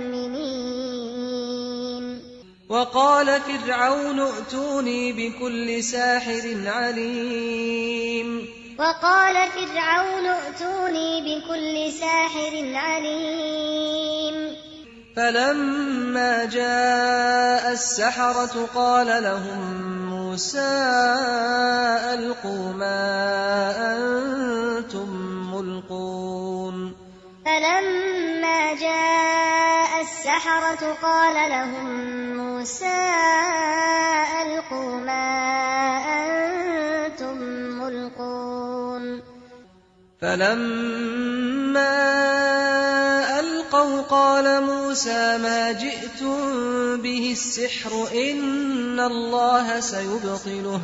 C: بمؤمنين
B: وقال فرعون ائتوني بكل ساحر عليم
C: وقال فرعون ائتوني بكل ساحر عليم
B: فلما جاء السحرة قال لهم موسى ألقوا ما أنتم ملقون
C: فلما جاء السحرة قال لهم موسى ألقوا ما أنتم ملقون
B: فلما ألقوا قال موسى ما جئتم به السحر إن الله سيبطله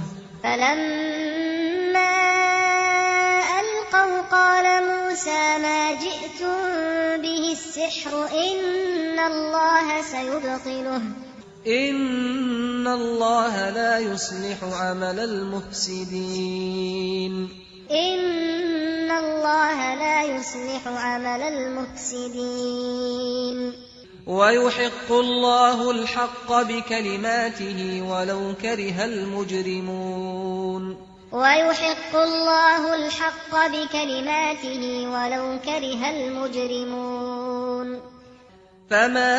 C: فلما ألقوا قال موسى ما جئتم به السحر إن الله سيبطله
B: إن الله لا يصلح عمل المفسدين
C: إن الله لا يصلح عمل المفسدين
B: ويحق الله الحق بكلماته ولو كره المجرمون
C: ويحق الله الحق بكلماته ولو كره المجرمون
B: فما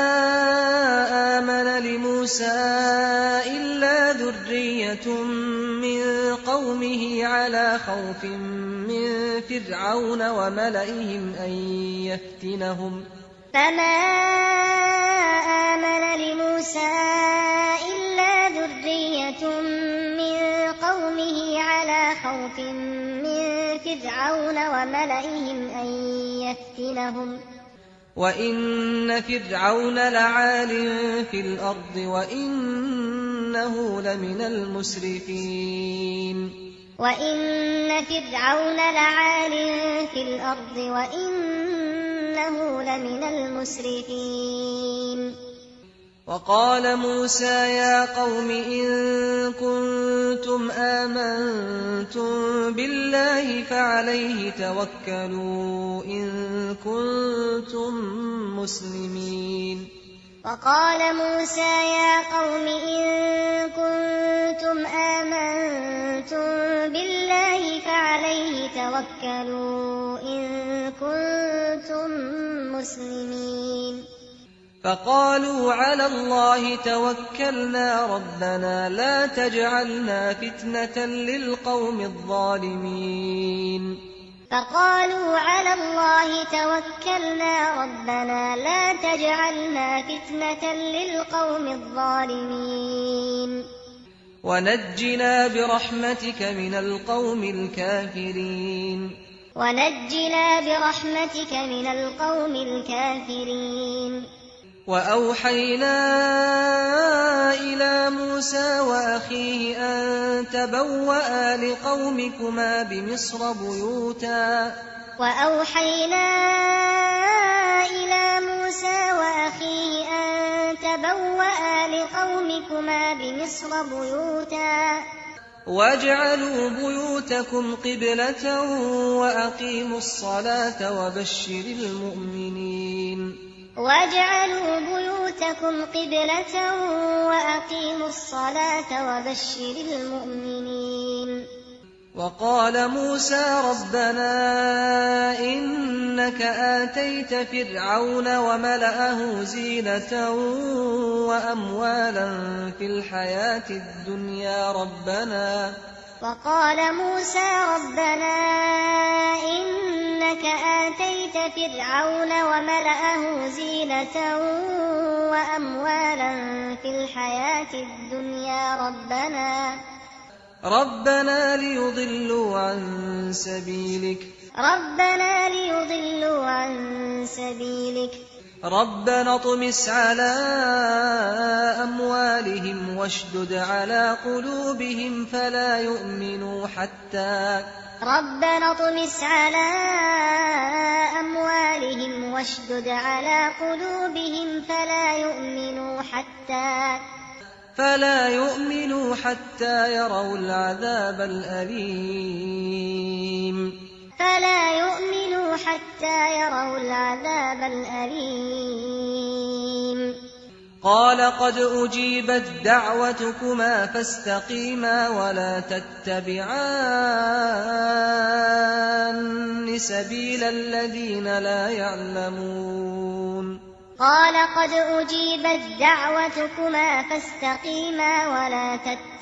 B: آمن لموسى إلا ذرية من قومه على خوف من فرعون وملئهم أن يفتنهم
C: فما آمن لموسى إلا ذرية من قومه على خوف من فرعون وملئهم أن يفتنهم
B: وإن فرعون لعال في الأرض وإنه لمن المسرفين
C: وإن فرعون لعال في الأرض وإنه لمن المسرفين
B: وقال موسى يا قوم إن كنتم آمنتم بالله فعليه توكلوا إن كنتم مسلمين
C: وقال موسى يا قوم إن كنتم آمنتم بالله فعليه توكلوا إن كنتم مسلمين
B: فقالوا على الله توكلنا ربنا لا تجعلنا فتنة للقوم الظالمين
C: فقالوا على الله توكلنا ربنا لا تجعلنا فتنة للقوم الظالمين
B: ونجنا برحمتك من القوم الكافرين
C: ونجنا برحمتك من القوم الكافرين
B: وأوحينا إلى موسى وأخيه أن تبوأ لقومكما بمصر بيوتا
C: وأوحينا إلى موسى وأخيه أن تبوأ لقومكما بمصر بيوتا
B: واجعلوا بيوتكم قبلة وأقيموا الصلاة وبشر المؤمنين
C: واجعلوا بيوتكم قبلة وأقيموا الصلاة وبشر المؤمنين
B: وقال موسى ربنا إنك آتيت فرعون وملأه زينة وأموالا في الحياة الدنيا ربنا
C: وقال موسى ربنا إنك آتيت فرعون وملأه زينة وأموالا في الحياة الدنيا ربنا
B: ربنا ليضلوا عن سبيلك
C: ربنا ليضلوا عن سبيلك
B: ربنا اطمس على أموالهم واشدد على قلوبهم فلا يؤمنوا حتى
C: ربنا اطمس على أموالهم واشدد على قلوبهم فلا يؤمنوا حتى
B: فلا يؤمنوا حتى يروا العذاب الأليم
C: فلا يؤمنوا حتى يروا العذاب الأليم
B: قال قد أجيبت دعوتكما فاستقيما ولا تتبعان سبيل الذين لا يعلمون
C: قال قد أجيبت دعوتكما فاستقيما ولا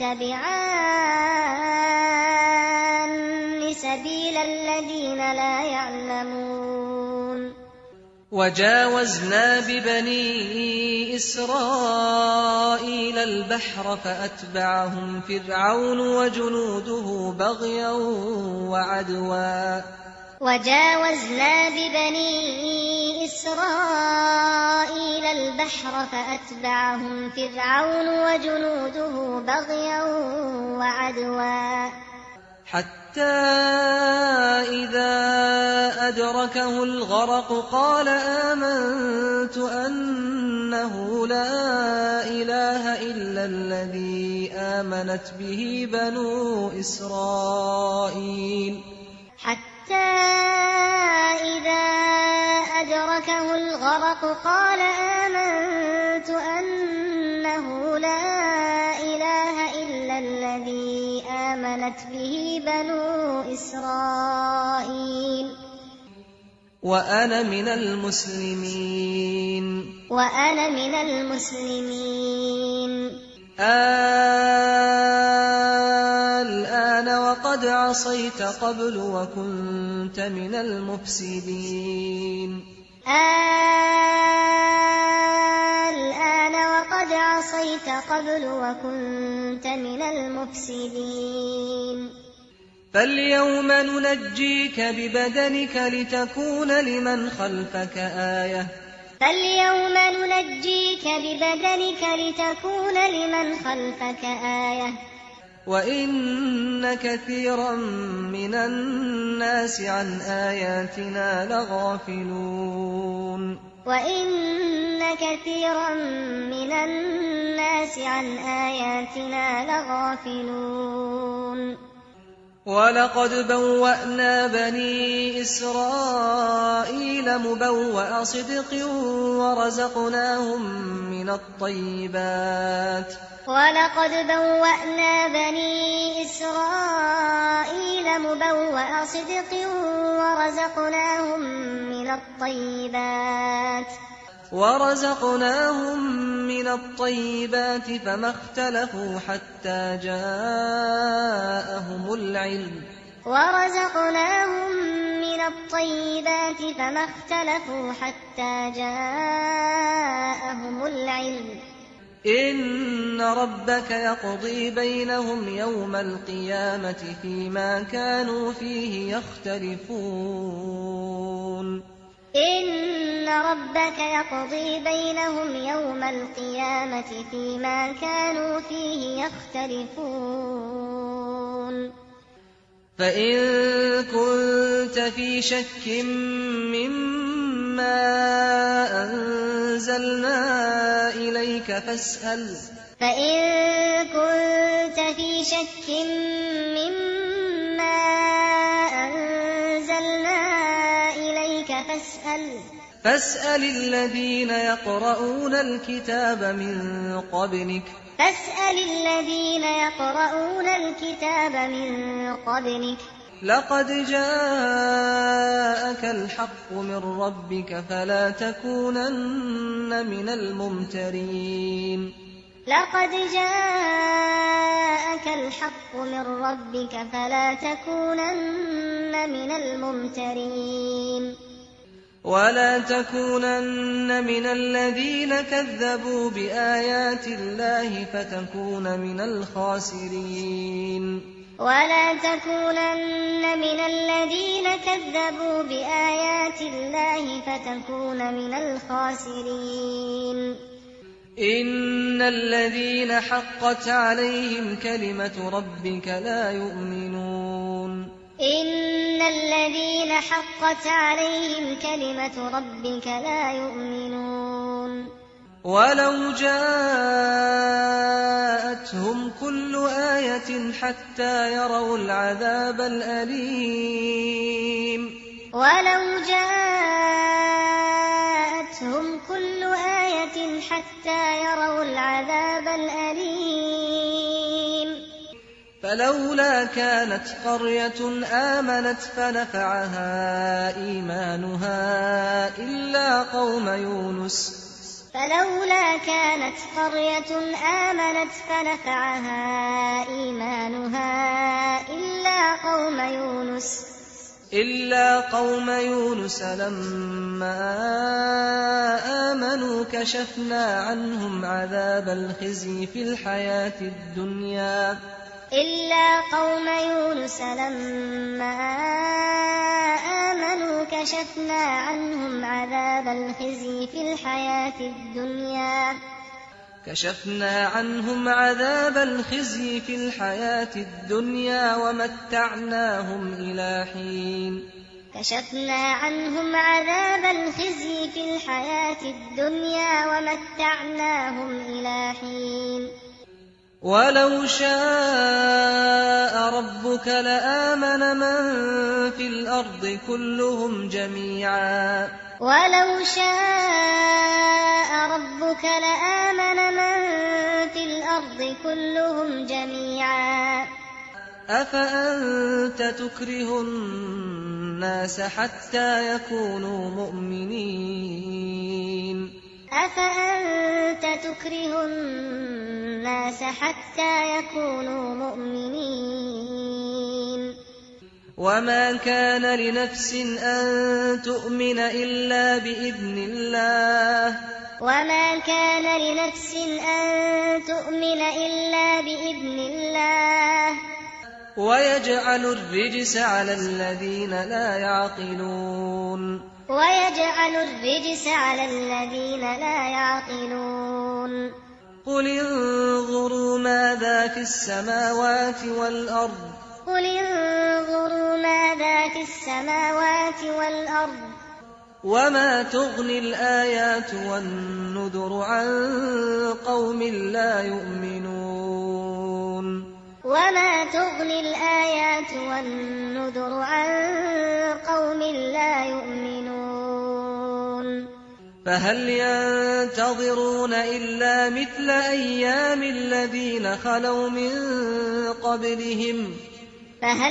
C: تتبعان سبيل الذين لا يعلمون
B: وجاوزنا ببني إسرائيل البحر فأتبعهم فرعون وجنوده بغيا وعدوا
C: وجاوزنا ببني إسرائيل البحر فأتبعهم فرعون وجنوده بغيا وعدوا
B: حتى إذا أدركه الغرق قال آمنت أنه لا إله إلا الذي آمنت به بنو إسرائيل
C: حتى إذا أدركه الغرق قال آمنت أنه لا إله إلا الذي آمنت به بنو إسرائيل
B: وأنا من المسلمين
C: وأنا من المسلمين
B: الآن وقد عصيت قبل وكنت من المفسدين
C: الآن وقد عصيت قبل وكنت من المفسدين
B: فاليوم ننجيك ببدنك لتكون لمن خلفك آية
C: فاليوم ننجيك ببدنك لتكون لمن خلفك آية
B: وإن كثيرا من الناس عن آياتنا لغافلون
C: وإن كثيرا من الناس عن آياتنا لغافلون
B: ولقد بوأنا بني إسرائيل مبوأ صدق ورزقناهم من الطيبات
C: ولقد بوأنا بني إسرائيل مبوأ صدق ورزقناهم من الطيبات
B: ورزقناهم من الطيبات فما اختلفوا حتى جاءهم العلم
C: ورزقناهم من الطيبات فما اختلفوا حتى جاءهم العلم
B: إن ربك يقضي بينهم يوم القيامة فيما كانوا فيه يختلفون
C: إن ربك يقضي بينهم يوم القيامة فيما كانوا فيه يختلفون
B: فإن كنت في شك مما أنزلنا إليك فاسأل
C: فإن كنت في شك مما أنزلنا إليك فاسأل
B: فاسأل الذين يقرؤون الكتاب من قبلك
C: فاسأل الذين يقرؤون الكتاب من قبلك
B: لقد جاءك الحق من ربك فلا تكونن من الممترين
C: لقد جاءك الحق من ربك فلا تكونن من الممترين
B: ولا تكونن من الذين كذبوا بآيات الله فتكون من الخاسرين
C: ولا تكونن من الذين كذبوا بآيات الله فتكون من الخاسرين
B: إن الذين حقت عليهم كلمة ربك لا يؤمنون
C: إن الذين حقت عليهم كلمة ربك لا يؤمنون
B: ولو جاءتهم كل آية حتى يروا العذاب الأليم
C: ولو جاءتهم كل آية حتى يروا العذاب الأليم
B: فلولا كانت قرية آمنت فنفعها إيمانها إلا قوم يونس
C: فلولا كانت قرية آمنت فنفعها إيمانها إلا قوم يونس
B: إلا قوم يونس لما آمنوا كشفنا عنهم عذاب الخزي في الحياة الدنيا
C: إلا قوم يونس لما آمنوا كشفنا عنهم عذاب الخزي في الحياة الدنيا
B: كشفنا عنهم عذاب الخزي في الحياة الدنيا ومتعناهم إلى حين
C: كشفنا عنهم عذاب الخزي في الحياة الدنيا ومتعناهم إلى حين
B: ولو شاء ربك لآمن من في الأرض كلهم جميعا
C: ولو شاء ربك لآمن من في الأرض كلهم جميعا
B: أفأنت تكره الناس حتى يكونوا مؤمنين
C: أفأنت تكره الناس حتى يكونوا مؤمنين
B: وما كان لنفس أن تؤمن إلا بإذن الله
C: وما كان لنفس أن تؤمن إلا بإذن الله
B: ويجعل الرجس على الذين لا يعقلون
C: ويجعل الرجس على الذين لا يعقلون
B: قل انظروا ماذا في السماوات والأرض
C: قل انظروا ماذا في السماوات والأرض
B: وما تغني الآيات والنذر عن قوم لا يؤمنون
C: وما تغني الآيات والنذر عن قوم لا يؤمنون
B: فهل ينتظرون إلا مثل أيام الذين خلوا من قبلهم
C: فهل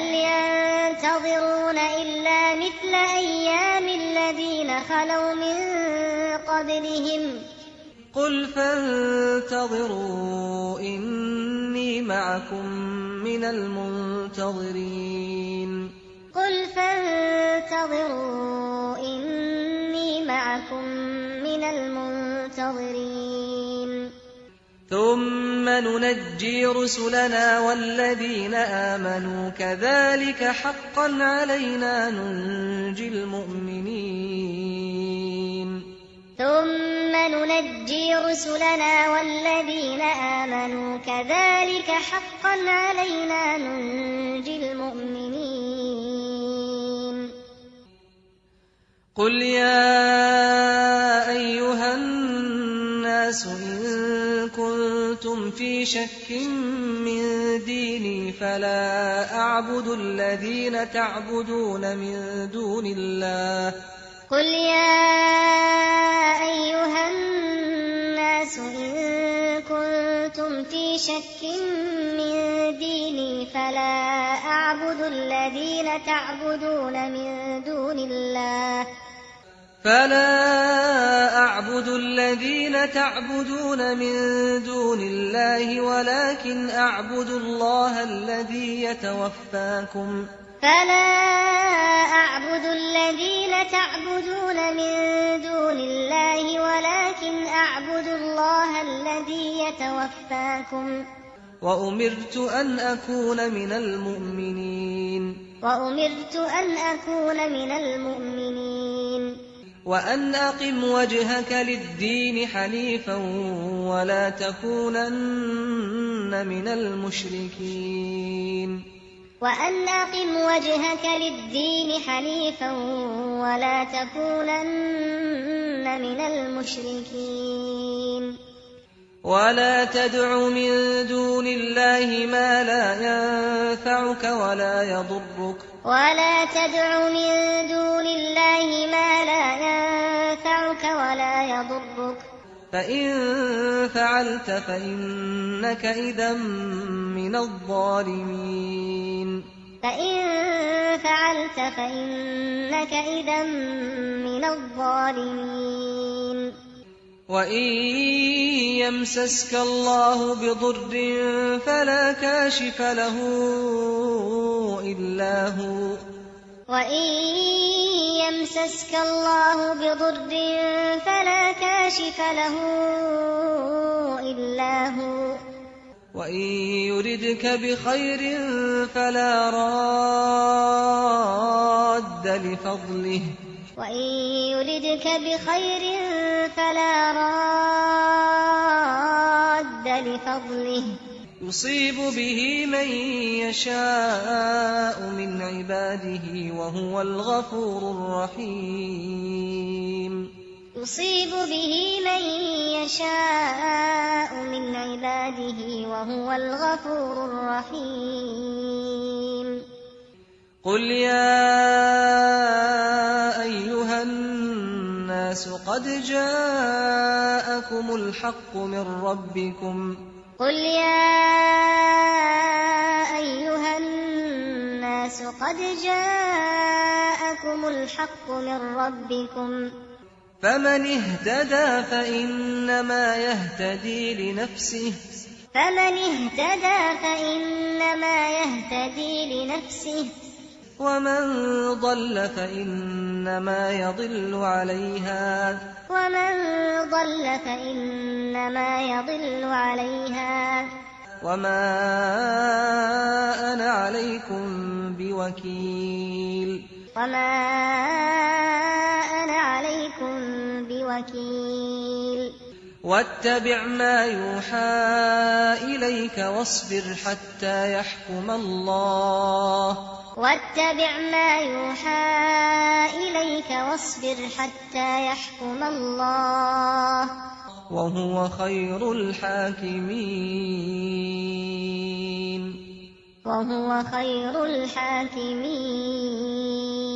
C: ينتظرون إلا مثل أيام الذين خلوا من قبلهم
B: قل فانتظروا إني معكم من المنتظرين
C: قل فانتظروا إني معكم من المنتظرين
B: ثم ننجي رسلنا والذين آمنوا كذلك حقا علينا ننجي المؤمنين
C: ثم ننجي رسلنا والذين آمنوا كذلك حقا علينا ننجي المؤمنين
B: قل يا أيها الناس إن كنتم في شك من ديني فلا أعبد الذين تعبدون من دون الله
C: قل يا أيها الناس إن كنتم في شك من ديني فلا أعبد الذين تعبدون من دون الله
B: فلا أعبد الذين تعبدون من دون الله ولكن أعبد الله الذي يتوفاكم
C: فلا أعبد الذين تعبدون من دون الله ولكن أعبد الله الذي يتوفاكم
B: وأمرت أن أكون من المؤمنين
C: وأمرت أن أكون من المؤمنين
B: وأن أقم وجهك للدين حنيفا ولا تكونن من المشركين
C: وأن أقم وجهك للدين حنيفا ولا تكونن من المشركين
B: ولا تدع من دون الله ما لا ينفعك ولا يضرك
C: ولا تدع من دون الله ما لا ينفعك ولا يضرك
B: فإن فعلت فإنك إذا من الظالمين
C: فإن فعلت فإنك إذا من الظالمين
B: وإن يمسسك الله بضر فلا كاشف له إلا هو
C: وإن يمسسك الله بضر فلا كاشف له إلا هو
B: وإن يردك بخير فلا راد لفضله
C: وإن يردك بخير فلا راد لفضله
B: يصيب به من يشاء من عباده وهو الغفور الرحيم
C: يصيب به من يشاء من عباده وهو الغفور الرحيم
B: قل يا أيها الناس قد جاءكم الحق من ربكم
C: قل يا أيها الناس قد جاءكم الحق من ربكم
B: فمن اهتدى فإنما يهتدي لنفسه
C: فمن اهتدى فإنما يهتدي لنفسه
B: ومن ضل فإنما يضل عليها
C: ومن ضل فإنما يضل عليها
B: وما أنا عليكم بوكيل
C: وما أنا عليكم بوكيل
B: واتبع ما يوحى إليك واصبر حتى يحكم الله
C: واتبع ما يوحى إليك واصبر حتى يحكم الله
B: وهو خير الحاكمين
C: وهو خير الحاكمين